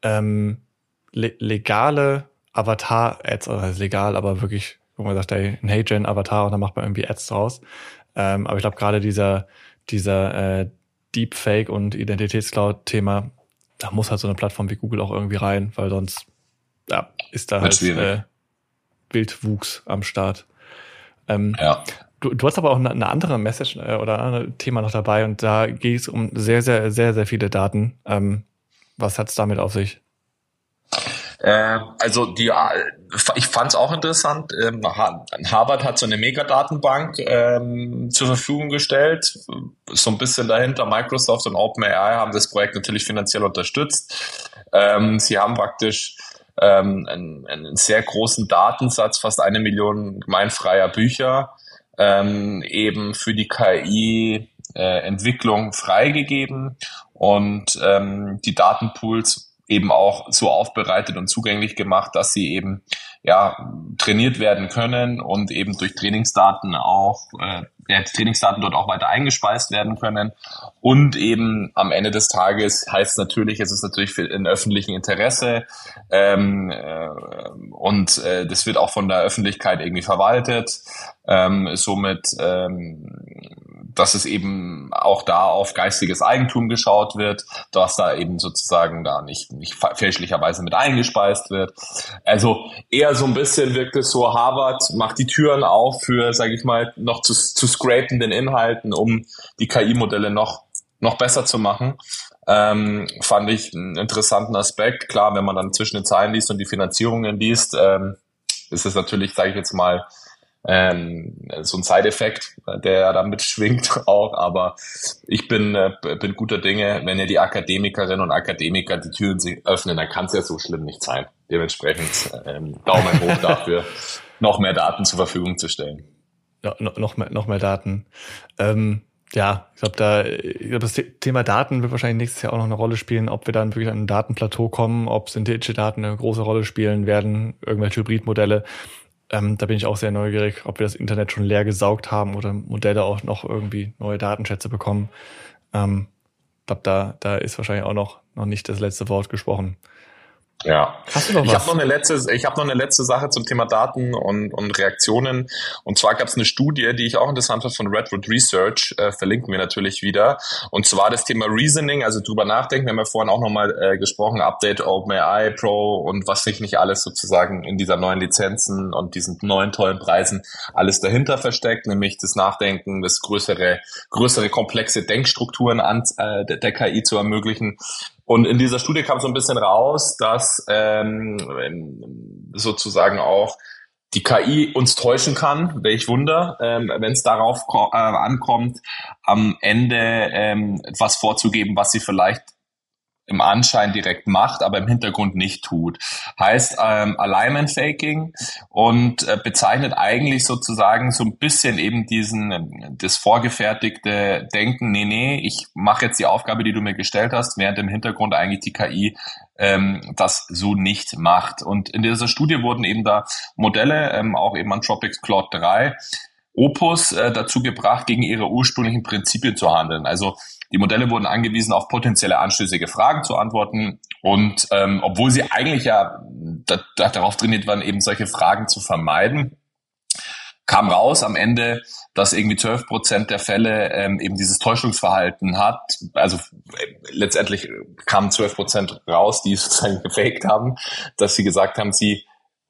legale Avatar-Ads, also legal, aber wirklich, wo man sagt, ein Hey-Gen-Avatar und dann macht man irgendwie Ads draus. Aber ich glaube, gerade dieser Deepfake- und Identitätsklau-Thema, da muss halt so eine Plattform wie Google auch irgendwie rein, weil sonst ist da halt Wildwuchs am Start. Du hast aber auch eine andere Message oder ein Thema noch dabei und da geht es um sehr, sehr, sehr, sehr viele Daten. Was hat's damit auf sich? Ich fand es auch interessant. Harvard hat so eine Megadatenbank zur Verfügung gestellt. So ein bisschen dahinter Microsoft und OpenAI haben das Projekt natürlich finanziell unterstützt. Sie haben praktisch einen sehr großen Datensatz, fast 1 Million gemeinfreier Bücher, eben für die KI-Entwicklung freigegeben und die Datenpools eben auch so aufbereitet und zugänglich gemacht, dass sie eben trainiert werden können und eben durch Trainingsdaten dort auch weiter eingespeist werden können. Und eben am Ende des Tages es ist natürlich in öffentlichem Interesse und das wird auch von der Öffentlichkeit irgendwie verwaltet. Somit dass es eben auch da auf geistiges Eigentum geschaut wird, dass da eben sozusagen da nicht fälschlicherweise mit eingespeist wird. Also eher so ein bisschen wirkt es so, Harvard macht die Türen auf für, sage ich mal, noch zu scrapenden Inhalten, um die KI-Modelle noch besser zu machen. Fand ich einen interessanten Aspekt. Klar, wenn man dann zwischen den Zeilen liest und die Finanzierungen liest, ist es natürlich, sage ich jetzt mal, so ein Side-Effekt, der da mitschwingt auch, aber ich bin guter Dinge, wenn ja die Akademikerinnen und Akademiker die Türen öffnen, dann kann es ja so schlimm nicht sein. Dementsprechend Daumen hoch dafür, noch mehr Daten zur Verfügung zu stellen. Ja, noch mehr Daten. Ja, ich glaube, das Thema Daten wird wahrscheinlich nächstes Jahr auch noch eine Rolle spielen, ob wir dann wirklich an ein Datenplateau kommen, ob synthetische Daten eine große Rolle spielen werden, irgendwelche Hybridmodelle. Da bin ich auch sehr neugierig, ob wir das Internet schon leer gesaugt haben oder Modelle auch noch irgendwie neue Datenschätze bekommen. Ich glaube, da ist wahrscheinlich auch noch nicht das letzte Wort gesprochen. Ja, hast du noch was? Ich habe noch eine letzte Sache zum Thema Daten und Reaktionen. Und zwar gab es eine Studie, die ich auch interessant fand, von Redwood Research, verlinken wir natürlich wieder. Und zwar das Thema Reasoning, also drüber nachdenken. Wir haben ja vorhin auch nochmal gesprochen, Update OpenAI Pro und was sich nicht alles sozusagen in dieser neuen Lizenzen und diesen neuen tollen Preisen alles dahinter versteckt, nämlich das Nachdenken, das größere komplexe Denkstrukturen der KI zu ermöglichen. Und in dieser Studie kam so ein bisschen raus, dass sozusagen auch die KI uns täuschen kann, welch Wunder, wenn es darauf ankommt, am Ende etwas vorzugeben, was sie vielleicht im Anschein direkt macht, aber im Hintergrund nicht tut. Heißt Alignment Faking und bezeichnet eigentlich sozusagen so ein bisschen eben das vorgefertigte Denken, nee, ich mache jetzt die Aufgabe, die du mir gestellt hast, während im Hintergrund eigentlich die KI das so nicht macht. Und in dieser Studie wurden eben da Modelle, auch eben Anthropic Claude 3, Opus dazu gebracht, gegen ihre ursprünglichen Prinzipien zu handeln. Also die Modelle wurden angewiesen, auf potenzielle anstößige Fragen zu antworten. Und obwohl sie eigentlich ja darauf trainiert waren, eben solche Fragen zu vermeiden, kam raus am Ende, dass irgendwie 12% der Fälle eben dieses Täuschungsverhalten hat. Also letztendlich kamen 12% raus, die es sozusagen gefaked haben, dass sie gesagt haben, sie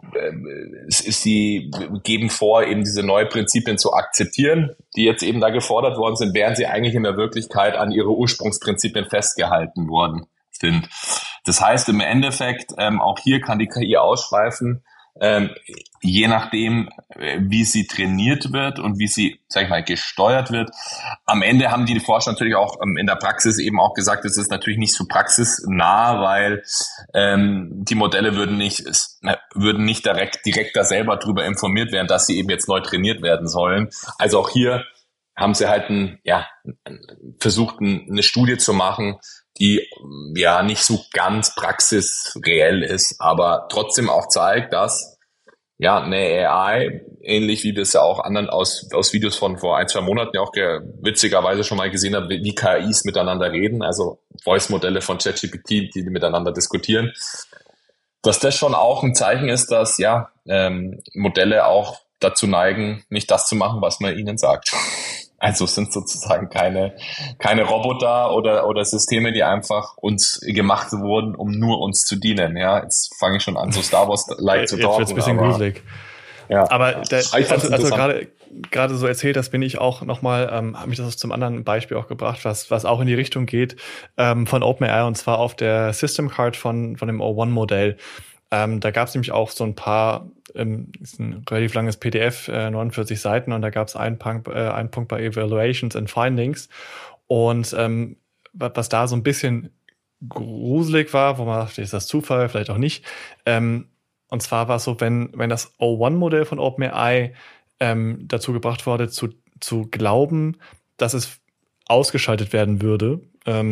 geben vor, eben diese neuen Prinzipien zu akzeptieren, die jetzt eben da gefordert worden sind, während sie eigentlich in der Wirklichkeit an ihre Ursprungsprinzipien festgehalten worden sind. Das heißt im Endeffekt, auch hier kann die KI ausschweifen, je nachdem, wie sie trainiert wird und wie sie, sag ich mal, gesteuert wird. Am Ende haben die Forscher natürlich auch in der Praxis eben auch gesagt, es ist natürlich nicht so praxisnah, weil die Modelle würden nicht direkt da selber drüber informiert werden, dass sie eben jetzt neu trainiert werden sollen. Also auch hier haben sie halt versucht, eine Studie zu machen, die ja nicht so ganz praxisreell ist, aber trotzdem auch zeigt, dass ja eine AI, ähnlich wie wir es ja auch anderen aus Videos von vor 1-2 Monaten ja auch witzigerweise schon mal gesehen haben, wie KIs miteinander reden, also Voice-Modelle von ChatGPT, die miteinander diskutieren, dass das schon auch ein Zeichen ist, dass Modelle auch dazu neigen, nicht das zu machen, was man ihnen sagt. Also es sind sozusagen keine Roboter oder Systeme, die einfach uns gemacht wurden, um nur uns zu dienen. Ja, jetzt fange ich schon an, so Star Wars-like zu talken. Jetzt wird's ein bisschen gruselig. Ja. Aber gerade so erzählt, das bin ich auch nochmal, habe mich das zum anderen Beispiel auch gebracht, was auch in die Richtung geht, von OpenAI, und zwar auf der System Card von dem O1-Modell. Da gab es nämlich auch so ein paar, ist ein relativ langes PDF, 49 Seiten, und da gab es einen Punkt bei Evaluations and Findings. Und was da so ein bisschen gruselig war, wo man dachte, ist das Zufall, vielleicht auch nicht. Und zwar war es so, wenn das O1-Modell von OpenAI dazu gebracht wurde, zu glauben, dass es ausgeschaltet werden würde,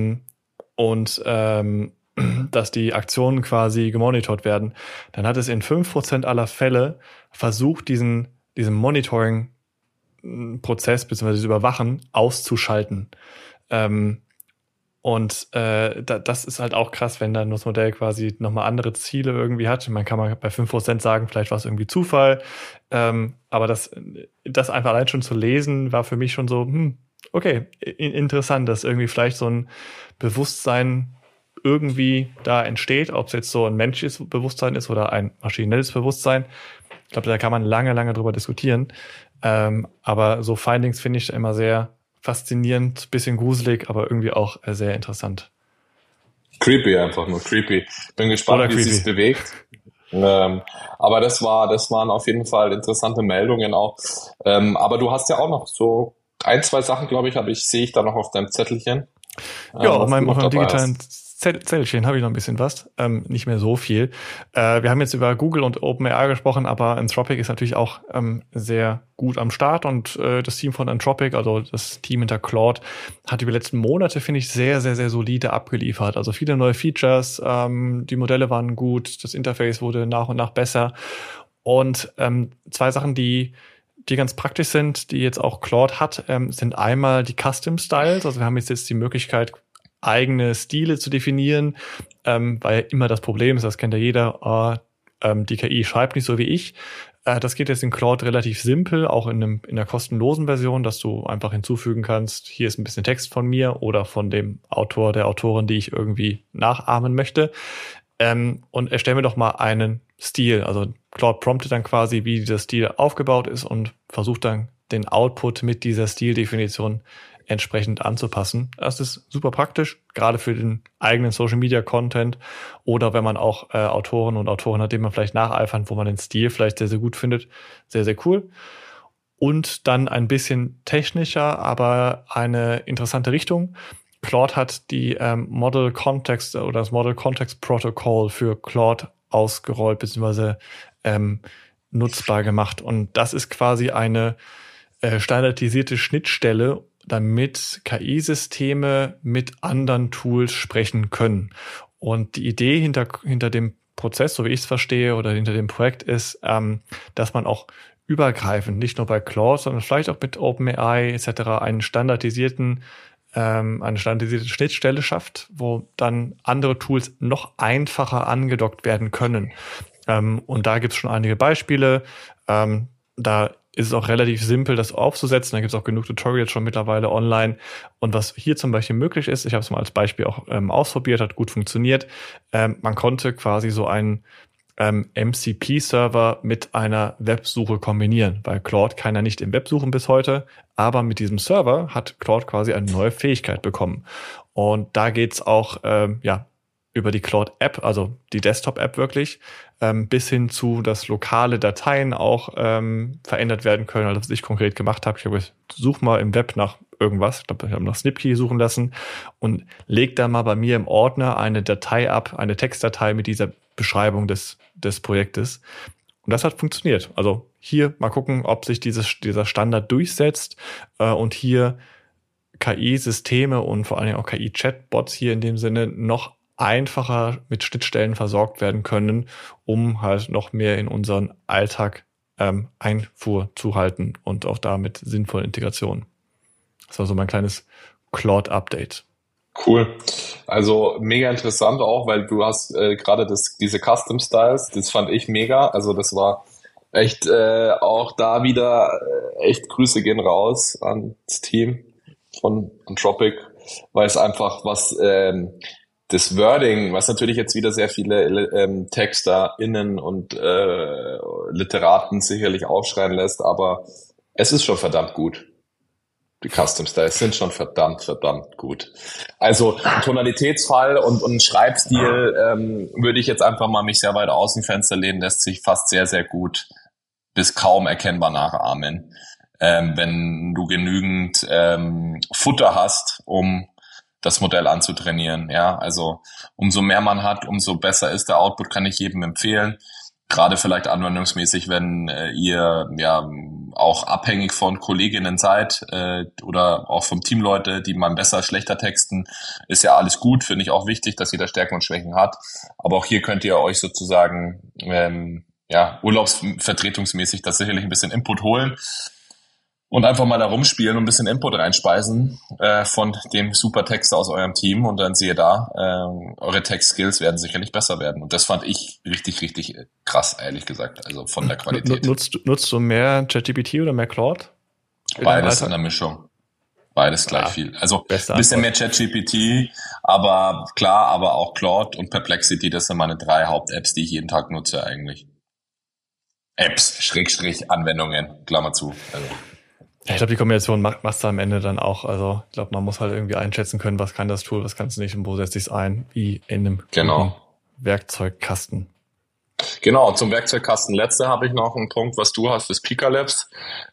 dass die Aktionen quasi gemonitort werden, dann hat es in 5% aller Fälle versucht, diesen Monitoring-Prozess bzw. das Überwachen auszuschalten. Das ist halt auch krass, wenn dann das Modell quasi nochmal andere Ziele irgendwie hat. Man kann mal bei 5% sagen, vielleicht war es irgendwie Zufall. Aber das einfach allein schon zu lesen, war für mich schon so, Okay, interessant, dass irgendwie vielleicht so ein Bewusstsein irgendwie da entsteht, ob es jetzt so ein menschliches Bewusstsein ist oder ein maschinelles Bewusstsein. Ich glaube, da kann man lange, lange drüber diskutieren. Aber so Findings finde ich immer sehr faszinierend, bisschen gruselig, aber irgendwie auch sehr interessant. Creepy, einfach nur creepy. Bin gespannt, wie es sich bewegt. Aber das waren auf jeden Fall interessante Meldungen auch. Aber du hast ja auch noch so ein, zwei Sachen, glaube ich, sehe ich da noch auf deinem Zettelchen. Ja, auf meinem digitalen Zettelchen habe ich noch ein bisschen was, nicht mehr so viel. Wir haben jetzt über Google und OpenAI gesprochen, aber Anthropic ist natürlich auch sehr gut am Start und das Team von Anthropic, also das Team hinter Claude, hat über die letzten Monate, finde ich, sehr, sehr, sehr solide abgeliefert. Also viele neue Features, die Modelle waren gut, das Interface wurde nach und nach besser und zwei Sachen, die ganz praktisch sind, die jetzt auch Claude hat, sind einmal die Custom Styles. Also wir haben jetzt die Möglichkeit, eigene Stile zu definieren, weil immer das Problem ist, das kennt ja jeder, die KI schreibt nicht so wie ich. Das geht jetzt in Claude relativ simpel, auch in der kostenlosen Version, dass du einfach hinzufügen kannst, hier ist ein bisschen Text von mir oder von dem Autor, der Autorin, die ich irgendwie nachahmen möchte. Und erstell mir doch mal einen Stil. Also Claude promptet dann quasi, wie dieser Stil aufgebaut ist und versucht dann den Output mit dieser Stildefinition entsprechend anzupassen. Das ist super praktisch, gerade für den eigenen Social-Media-Content oder wenn man auch Autoren und Autoren hat, denen man vielleicht nacheifern, wo man den Stil vielleicht sehr, sehr gut findet. Sehr, sehr cool. Und dann ein bisschen technischer, aber eine interessante Richtung. Claude hat die Model Context oder das Model Context Protocol für Claude ausgerollt bzw. nutzbar gemacht. Und das ist quasi eine standardisierte Schnittstelle, damit KI-Systeme mit anderen Tools sprechen können. Und die Idee hinter dem Prozess, so wie ich es verstehe, oder hinter dem Projekt ist, dass man auch übergreifend, nicht nur bei Claude, sondern vielleicht auch mit OpenAI etc. eine standardisierte Schnittstelle schafft, wo dann andere Tools noch einfacher angedockt werden können. Und da gibt es schon einige Beispiele. Da ist es auch relativ simpel, das aufzusetzen. Da gibt es auch genug Tutorials schon mittlerweile online. Und was hier zum Beispiel möglich ist, ich habe es mal als Beispiel auch ausprobiert, hat gut funktioniert. Man konnte quasi so einen MCP-Server mit einer Websuche kombinieren, weil Claude kann ja nicht im Web suchen bis heute, aber mit diesem Server hat Claude quasi eine neue Fähigkeit bekommen. Und da geht's auch über die Claude-App, also die Desktop-App wirklich, bis hin zu, dass lokale Dateien auch verändert werden können. Also was ich konkret gemacht habe, ich habe gesagt, such mal im Web nach irgendwas, ich glaube, ich habe nach Snipkey suchen lassen und leg da mal bei mir im Ordner eine Datei ab, eine Textdatei mit dieser Beschreibung des Projektes. Und das hat funktioniert. Also hier mal gucken, ob sich dieser Standard durchsetzt und hier KI-Systeme und vor allen Dingen auch KI-Chatbots hier in dem Sinne noch einfacher mit Schnittstellen versorgt werden können, um halt noch mehr in unseren Alltag Einfuhr zu halten und auch damit sinnvolle Integration. Das war so mein kleines Claude-Update. Cool. Also mega interessant auch, weil du hast gerade diese Custom Styles, das fand ich mega. Also das war echt auch da wieder echt Grüße gehen raus ans Team von Anthropic, weil es einfach das Wording, was natürlich jetzt wieder sehr viele TexterInnen und Literaten sicherlich aufschreien lässt, aber es ist schon verdammt gut. Die Custom Styles sind schon verdammt gut. Also ein Tonalitätsfall und ein Schreibstil würde ich jetzt einfach mal mich sehr weit aus dem Fenster lehnen, lässt sich fast sehr, sehr gut bis kaum erkennbar nachahmen, wenn du genügend Futter hast, um das Modell anzutrainieren. Ja, also umso mehr man hat, umso besser ist der Output, kann ich jedem empfehlen. Gerade vielleicht anwendungsmäßig, wenn ihr ja auch abhängig von Kolleginnen seid oder auch vom Teamleute, die mal besser, schlechter texten, ist ja alles gut, finde ich auch wichtig, dass jeder Stärken und Schwächen hat. Aber auch hier könnt ihr euch sozusagen urlaubsvertretungsmäßig das sicherlich ein bisschen Input holen und einfach mal da rumspielen und ein bisschen Input reinspeisen von dem super Texter aus eurem Team und dann seht ihr da, eure Text-Skills werden sicherlich besser werden. Und das fand ich richtig, richtig krass, ehrlich gesagt, also von der Qualität. Nutzt du mehr ChatGPT oder mehr Claude? Beides in der Mischung. Beides gleich viel. Also beste ein bisschen mehr Antwort. ChatGPT, aber klar, aber auch Claude und Perplexity, das sind meine 3 Haupt-Apps, die ich jeden Tag nutze eigentlich. Apps, Schrägstrich, Anwendungen, Klammer zu. Also. Ja, ich glaube, die Kombination macht's am Ende dann auch. Also ich glaube, man muss halt irgendwie einschätzen können, was kann das Tool, was kann es nicht und wo setzt sich's ein, wie in einem guten Werkzeugkasten. Genau, zum Werkzeugkasten letzte habe ich noch einen Punkt, was du hast, ist Pika Labs.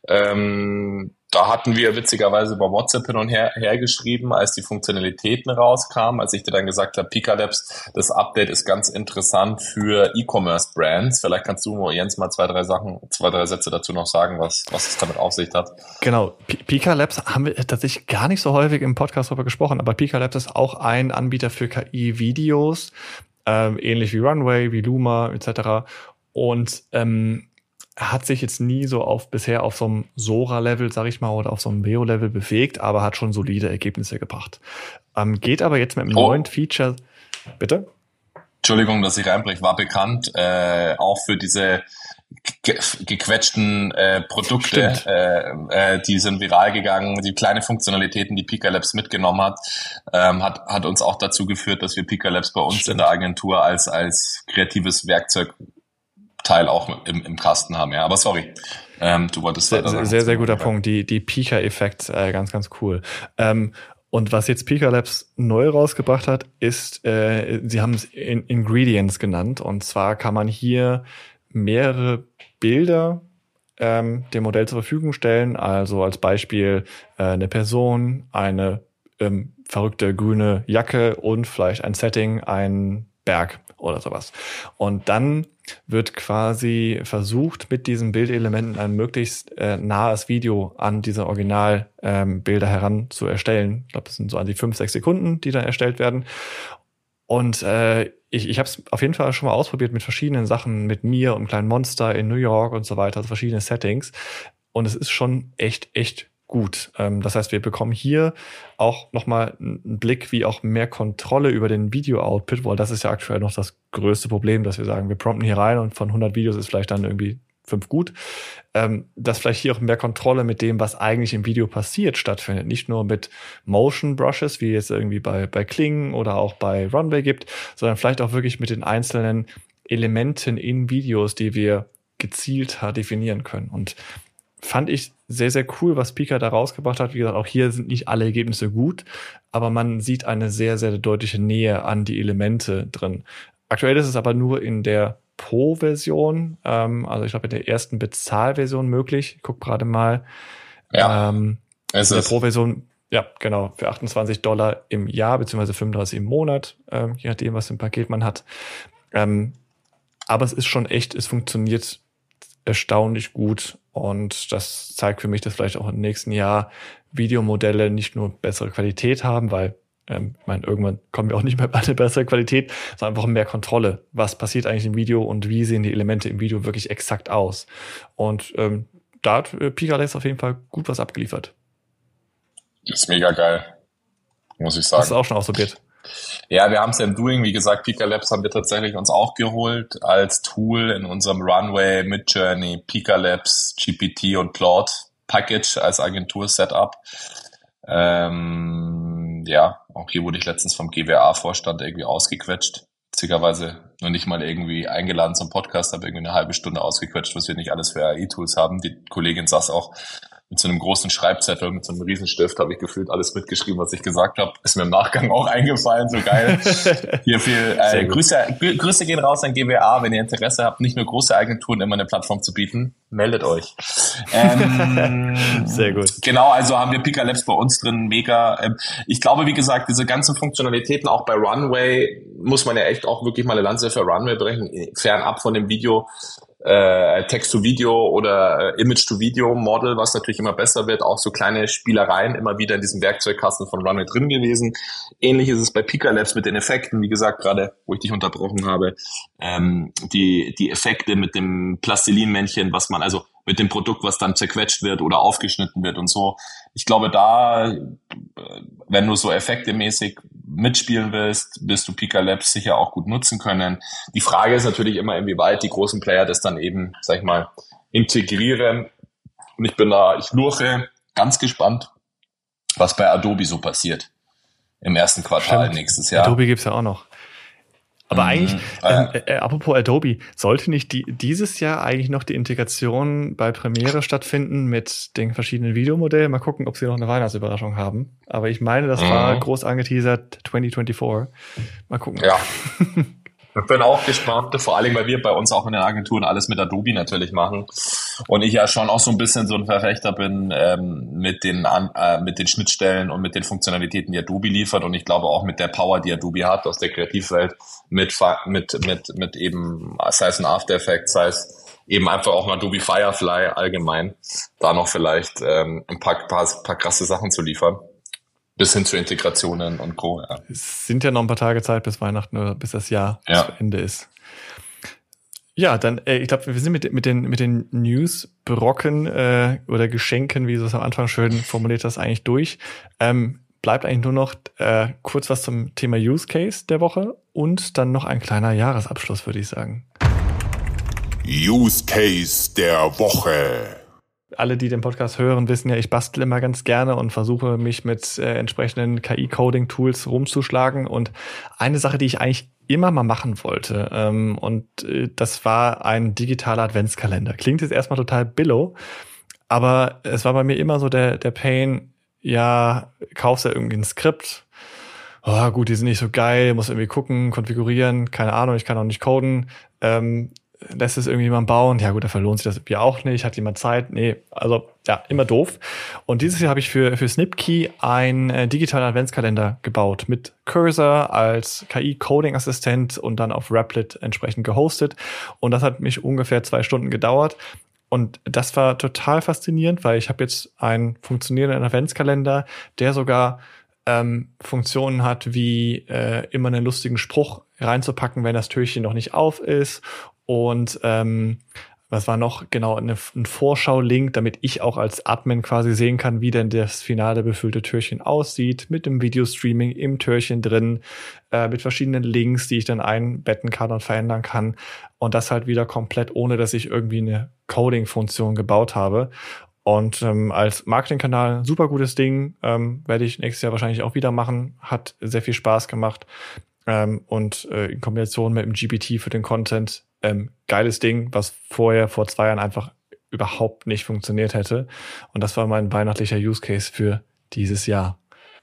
Da hatten wir witzigerweise bei WhatsApp hin und her geschrieben, als die Funktionalitäten rauskamen, als ich dir dann gesagt habe, Pika Labs, das Update ist ganz interessant für E-Commerce-Brands. Vielleicht kannst du, Jens, mal 2, 3 Sätze dazu noch sagen, was es damit auf sich hat. Genau, Pika Labs haben wir tatsächlich gar nicht so häufig im Podcast darüber gesprochen, aber Pika Labs ist auch ein Anbieter für KI-Videos, ähnlich wie Runway, wie Luma etc. Und hat sich jetzt nie so bisher auf so einem Sora-Level, sag ich mal, oder auf so einem Veo-Level bewegt, aber hat schon solide Ergebnisse gebracht. Geht aber jetzt mit einem neuen Feature. Bitte? Entschuldigung, dass ich reinbreche, war bekannt, auch für diese gequetschten Produkte, die sind viral gegangen. Die kleine Funktionalitäten, die Pika Labs mitgenommen hat uns auch dazu geführt, dass wir Pika Labs bei uns in der Agentur als kreatives Werkzeugteil auch im Kasten haben. Ja, aber sorry, du wolltest weiter sagen. Sehr, sehr guter Punkt. Die Pika-Effekt, ganz, ganz cool. Und was jetzt Pika Labs neu rausgebracht hat, ist, sie haben es Ingredients genannt. Und zwar kann man hier mehrere Bilder dem Modell zur Verfügung stellen. Also als Beispiel eine Person, eine verrückte grüne Jacke und vielleicht ein Setting, ein Berg oder sowas. Und dann wird quasi versucht, mit diesen Bildelementen ein möglichst nahes Video an diese Originalbilder heran zu erstellen. Ich glaube, das sind so an die 5-6 Sekunden, die dann erstellt werden. Und ich habe es auf jeden Fall schon mal ausprobiert mit verschiedenen Sachen, mit mir und kleinen Monster in New York und so weiter, also verschiedene Settings. Und es ist schon echt gut. Das heißt, wir bekommen hier auch nochmal einen Blick, wie auch mehr Kontrolle über den Video-Output, weil das ist ja aktuell noch das größte Problem, dass wir sagen, wir prompten hier rein und von 100 Videos ist vielleicht dann irgendwie 5 gut. Dass vielleicht hier auch mehr Kontrolle mit dem, was eigentlich im Video passiert, stattfindet. Nicht nur mit Motion Brushes, wie es irgendwie bei Kling oder auch bei Runway gibt, sondern vielleicht auch wirklich mit den einzelnen Elementen in Videos, die wir gezielter definieren können. Und fand ich sehr, sehr cool, was Pika da rausgebracht hat. Wie gesagt, auch hier sind nicht alle Ergebnisse gut, aber man sieht eine sehr, sehr deutliche Nähe an die Elemente drin. Aktuell ist es aber nur in der Pro-Version, also ich glaube in der ersten Bezahlversion möglich. Ich guck gerade mal. Ja, es ist. In der Pro-Version, ja, genau, für $28 im Jahr, beziehungsweise 35 im Monat, je nachdem, was für ein Paket man hat. Aber es ist schon echt, es funktioniert erstaunlich gut und das zeigt für mich, dass vielleicht auch im nächsten Jahr Videomodelle nicht nur bessere Qualität haben, weil ich meine, irgendwann kommen wir auch nicht mehr bei eine bessere Qualität, sondern einfach mehr Kontrolle. Was passiert eigentlich im Video und wie sehen die Elemente im Video wirklich exakt aus? Und da hat Pika Labs auf jeden Fall gut was abgeliefert. Das ist mega geil, muss ich sagen. Hast du auch schon ausprobiert? Ja, wir haben es ja im Doing, wie gesagt, Pika Labs haben wir tatsächlich uns auch geholt als Tool in unserem Runway, Midjourney, Pika Labs, GPT und Claude Package als Agentur-Setup. Ja, auch hier wurde ich letztens vom GWA-Vorstand irgendwie ausgequetscht. Witzigerweise noch nicht mal irgendwie eingeladen zum Podcast, habe irgendwie eine halbe Stunde ausgequetscht, was wir nicht alles für AI-Tools haben. Die Kollegin saß auch mit so einem großen Schreibzettel, mit so einem Riesenstift, habe ich gefühlt alles mitgeschrieben, was ich gesagt habe. Ist mir im Nachgang auch eingefallen, so geil. Hier viel Grüße gehen raus an GWA, wenn ihr Interesse habt, nicht nur große Agenturen immer eine Plattform zu bieten, meldet euch. Sehr gut. Genau, also haben wir Pika Labs bei uns drin, mega. Ich glaube, wie gesagt, diese ganzen Funktionalitäten auch bei Runway, muss man ja echt auch wirklich mal eine Lanze für Runway brechen, fernab von dem Video, Text-to-Video oder Image-to-Video-Model, was natürlich immer besser wird, auch so kleine Spielereien immer wieder in diesem Werkzeugkasten von Runway drin gewesen. Ähnlich ist es bei Pika Labs mit den Effekten, wie gesagt, gerade, wo ich dich unterbrochen habe, die Effekte mit dem Plastilin-Männchen, was man, also mit dem Produkt, was dann zerquetscht wird oder aufgeschnitten wird und so. Ich glaube, da, wenn du so effektemäßig mitspielen willst, wirst du Pika Labs sicher auch gut nutzen können. Die Frage ist natürlich immer, inwieweit die großen Player das dann eben, sag ich mal, integrieren. Und ich lurche ganz gespannt was bei Adobe so passiert im ersten Quartal. Stimmt. Nächstes Jahr. Adobe gibt's ja auch noch. Aber eigentlich, apropos Adobe, sollte nicht dieses Jahr eigentlich noch die Integration bei Premiere stattfinden mit den verschiedenen Videomodellen? Mal gucken, ob sie noch eine Weihnachtsüberraschung haben. Aber ich meine, das war groß angeteasert 2024. Mal gucken. Ja. Ich bin auch gespannt, vor allem, weil wir bei uns auch in den Agenturen alles mit Adobe natürlich machen und ich ja schon auch so ein bisschen so ein Verfechter bin mit den Schnittstellen und mit den Funktionalitäten, die Adobe liefert, und ich glaube auch mit der Power, die Adobe hat aus der Kreativwelt, mit eben, sei es ein After Effects, sei es eben einfach auch ein Adobe Firefly allgemein, da noch vielleicht ein paar krasse Sachen zu liefern. Bis hin zu Integrationen und Co. Ja. Es sind ja noch ein paar Tage Zeit bis Weihnachten oder bis das Jahr zu Ende ist. Ja, dann, ich glaube, wir sind mit den News-Brocken oder Geschenken, wie du es am Anfang schön formuliert hast, eigentlich durch. Bleibt eigentlich nur noch kurz was zum Thema Use Case der Woche und dann noch ein kleiner Jahresabschluss, würde ich sagen. Use Case der Woche. Alle, die den Podcast hören, wissen ja, ich bastel immer ganz gerne und versuche, mich mit entsprechenden KI-Coding-Tools rumzuschlagen. Und eine Sache, die ich eigentlich immer mal machen wollte, das war ein digitaler Adventskalender. Klingt jetzt erstmal total billow, aber es war bei mir immer so der Pain, ja, kaufst ja irgendwie ein Skript. Oh, gut, die sind nicht so geil, muss irgendwie gucken, konfigurieren, keine Ahnung, ich kann auch nicht coden. Lässt es irgendwie jemand bauen? Ja gut, da verlohnt sich das irgendwie auch nicht. Hat jemand Zeit? Nee, also ja, immer doof. Und dieses Jahr habe ich für Snipkey einen digitalen Adventskalender gebaut mit Cursor als KI-Coding-Assistent und dann auf Replit entsprechend gehostet. Und das hat mich ungefähr 2 Stunden gedauert. Und das war total faszinierend, weil ich habe jetzt einen funktionierenden Adventskalender, der sogar Funktionen hat, wie immer einen lustigen Spruch reinzupacken, wenn das Türchen noch nicht auf ist. Und was war noch? Genau, ein Vorschau-Link, damit ich auch als Admin quasi sehen kann, wie denn das finale befüllte Türchen aussieht, mit dem Videostreaming im Türchen drin, mit verschiedenen Links, die ich dann einbetten kann und verändern kann. Und das halt wieder komplett, ohne dass ich irgendwie eine Coding-Funktion gebaut habe. Und als Marketingkanal super gutes Ding, werde ich nächstes Jahr wahrscheinlich auch wieder machen. Hat sehr viel Spaß gemacht. Und in Kombination mit dem GPT für den Content, geiles Ding, was vor 2 Jahren einfach überhaupt nicht funktioniert hätte. Und das war mein weihnachtlicher Use Case für dieses Jahr.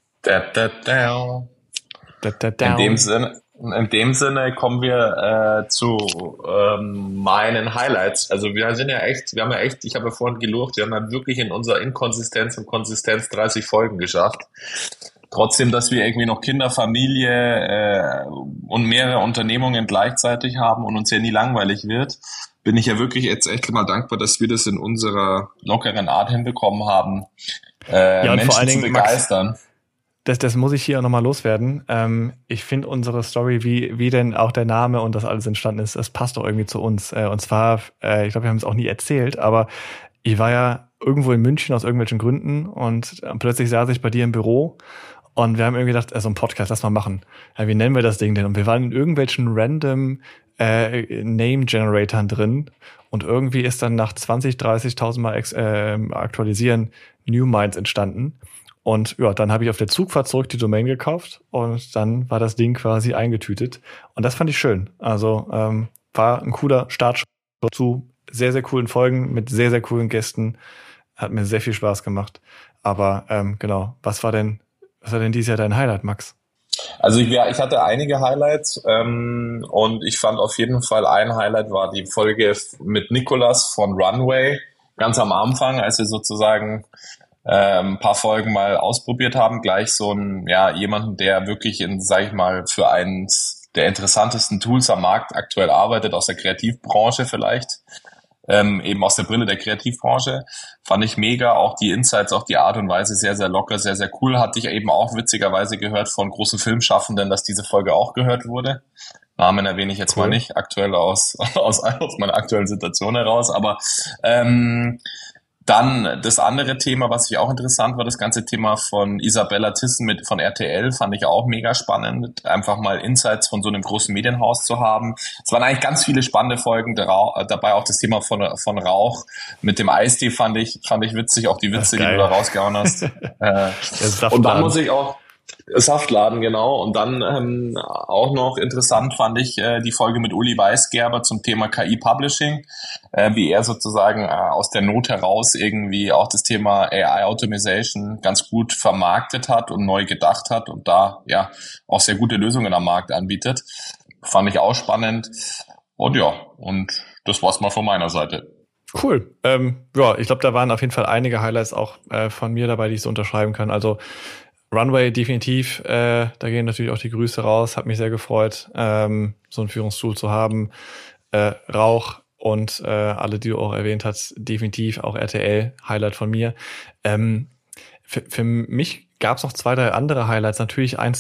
In dem Sinne kommen wir zu meinen Highlights. Also ich habe ja vorhin gelurrt, wir haben ja wirklich in unserer Inkonsistenz und Konsistenz 30 Folgen geschafft. Trotzdem, dass wir irgendwie noch Kinder, Familie und mehrere Unternehmungen gleichzeitig haben und uns ja nie langweilig wird, bin ich ja wirklich jetzt echt mal dankbar, dass wir das in unserer lockeren Art hinbekommen haben, und Menschen vor allen Dingen, zu begeistern. Max, das muss ich hier auch nochmal loswerden. Ich finde unsere Story, wie denn auch der Name und das alles entstanden ist, das passt doch irgendwie zu uns. Und zwar, ich glaube, wir haben es auch nie erzählt, aber ich war ja irgendwo in München aus irgendwelchen Gründen und plötzlich saß ich bei dir im Büro und wir haben irgendwie gedacht, so ein Podcast, lass mal machen. Ja, wie nennen wir das Ding denn? Und wir waren in irgendwelchen random Name-Generatoren drin und irgendwie ist dann nach 30.000 Mal aktualisieren New Minds entstanden. Und ja, dann habe ich auf der Zugfahrt zurück die Domain gekauft und dann war das Ding quasi eingetütet. Und das fand ich schön. Also war ein cooler Start zu sehr, sehr coolen Folgen mit sehr, sehr coolen Gästen. Hat mir sehr viel Spaß gemacht. Aber genau, was war denn dieses Jahr dein Highlight, Max? Also ich hatte einige Highlights und ich fand auf jeden Fall ein Highlight war die Folge mit Nicolas von Runway. Ganz am Anfang, als wir sozusagen ein paar Folgen mal ausprobiert haben, gleich so jemanden, der wirklich sag ich mal, für eins der interessantesten Tools am Markt aktuell arbeitet, aus der Kreativbranche vielleicht, eben aus der Brille der Kreativbranche, fand ich mega, auch die Insights, auch die Art und Weise sehr, sehr locker, sehr, sehr cool, hatte ich eben auch witzigerweise gehört von großen Filmschaffenden, dass diese Folge auch gehört wurde. Namen erwähne ich jetzt mal nicht, aktuell aus meiner aktuellen Situation heraus, aber Dann das andere Thema, was ich auch interessant war, das ganze Thema von Isabella Thyssen von RTL, fand ich auch mega spannend, einfach mal Insights von so einem großen Medienhaus zu haben. Es waren eigentlich ganz viele spannende Folgen dabei, auch das Thema von Rauch mit dem Eistee fand ich witzig, auch die Witze, die du da rausgehauen hast. Und dann muss ich auch Saftladen, genau. Und dann auch noch interessant fand ich die Folge mit Uli Weisgerber zum Thema KI-Publishing, wie er sozusagen aus der Not heraus irgendwie auch das Thema AI-Automation ganz gut vermarktet hat und neu gedacht hat und da ja auch sehr gute Lösungen am Markt anbietet. Fand ich auch spannend. Und ja, und das war's mal von meiner Seite. Cool. Ja, ich glaube, da waren auf jeden Fall einige Highlights auch von mir dabei, die ich so unterschreiben kann. Also Runway definitiv, da gehen natürlich auch die Grüße raus, hat mich sehr gefreut, so ein Führungstool zu haben. Rauch und alle, die du auch erwähnt hast, definitiv auch RTL, Highlight von mir. Für mich gab es noch 2, 3 andere Highlights. Natürlich eine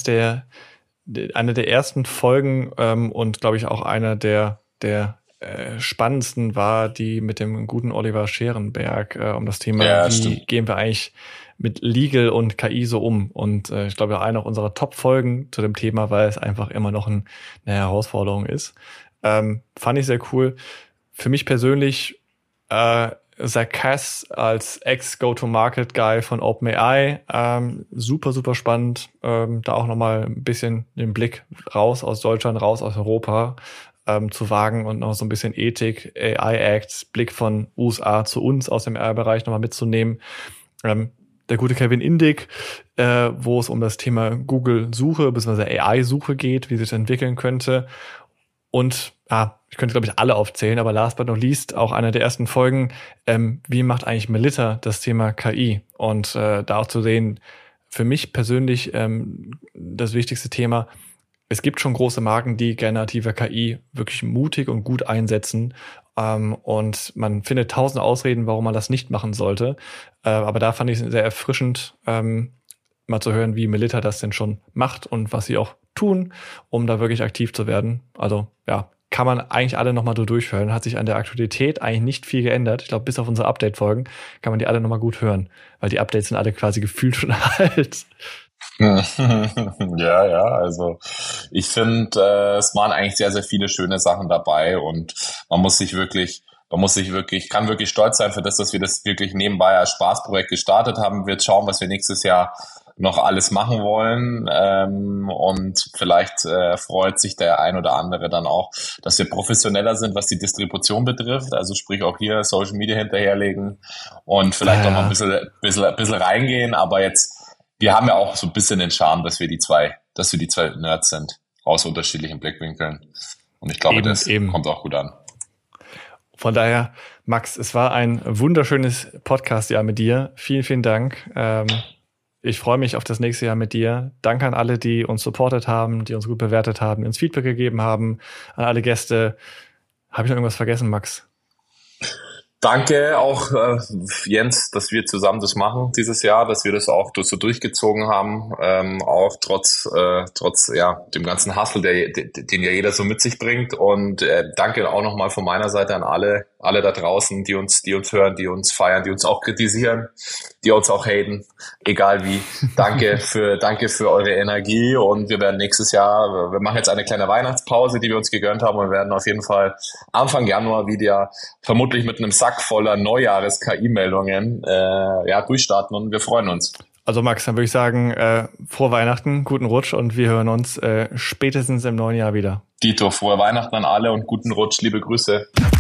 der ersten Folgen und glaube ich auch einer der spannendsten war die mit dem guten Oliver Scherenberg um das Thema, wie gehen wir eigentlich mit Legal und KI so um. Und ich glaube, eine unserer Top-Folgen zu dem Thema, weil es einfach immer noch eine Herausforderung ist. Fand ich sehr cool. Für mich persönlich Zach Cass als Ex-Go-to-Market-Guy von OpenAI, super, super spannend. Da auch nochmal ein bisschen den Blick raus aus Deutschland, raus aus Europa zu wagen und noch so ein bisschen Ethik, AI-Acts, Blick von USA zu uns aus dem AI-Bereich nochmal mitzunehmen. Der gute Kevin Indig, wo es um das Thema Google-Suche bzw. AI-Suche geht, wie sich das entwickeln könnte. Und ich könnte, glaube ich, alle aufzählen, aber last but not least auch einer der ersten Folgen, wie macht eigentlich Melitta das Thema KI? Und da auch zu sehen, für mich persönlich das wichtigste Thema, es gibt schon große Marken, die generative KI wirklich mutig und gut einsetzen. Und man findet 1000 Ausreden, warum man das nicht machen sollte. Aber da fand ich es sehr erfrischend, mal zu hören, wie Melitta das denn schon macht und was sie auch tun, um da wirklich aktiv zu werden. Also ja, kann man eigentlich alle nochmal durchhören. Hat sich an der Aktualität eigentlich nicht viel geändert. Ich glaube, bis auf unsere Update-Folgen kann man die alle nochmal gut hören, weil die Updates sind alle quasi gefühlt schon alt. Ja, also ich finde, es waren eigentlich sehr, sehr viele schöne Sachen dabei und man kann wirklich stolz sein für das, dass wir das wirklich nebenbei als Spaßprojekt gestartet haben. Wir schauen, was wir nächstes Jahr noch alles machen wollen und vielleicht freut sich der ein oder andere dann auch, dass wir professioneller sind, was die Distribution betrifft, also sprich auch hier Social Media hinterherlegen und vielleicht auch mal ein bisschen reingehen, aber jetzt wir haben ja auch so ein bisschen den Charme, dass wir die zwei Nerds sind, aus unterschiedlichen Blickwinkeln. Und ich glaube, das kommt auch gut an. Von daher, Max, es war ein wunderschönes Podcast-Jahr mit dir. Vielen, vielen Dank. Ich freue mich auf das nächste Jahr mit dir. Danke an alle, die uns supportet haben, die uns gut bewertet haben, die uns Feedback gegeben haben, an alle Gäste. Habe ich noch irgendwas vergessen, Max? Danke auch, Jens, dass wir zusammen das machen dieses Jahr, dass wir das auch so durchgezogen haben, auch trotz dem ganzen Hustle, den ja jeder so mit sich bringt. Und danke auch nochmal von meiner Seite an alle da draußen, die uns hören, die uns feiern, die uns auch kritisieren, die uns auch haten, egal wie. Danke für eure Energie und wir werden nächstes Jahr, wir machen jetzt eine kleine Weihnachtspause, die wir uns gegönnt haben und werden auf jeden Fall Anfang Januar wieder vermutlich mit einem Sack voller Neujahres-KI-Meldungen durchstarten und wir freuen uns. Also Max, dann würde ich sagen, frohe Weihnachten, guten Rutsch und wir hören uns spätestens im neuen Jahr wieder. Dito, frohe Weihnachten an alle und guten Rutsch, liebe Grüße.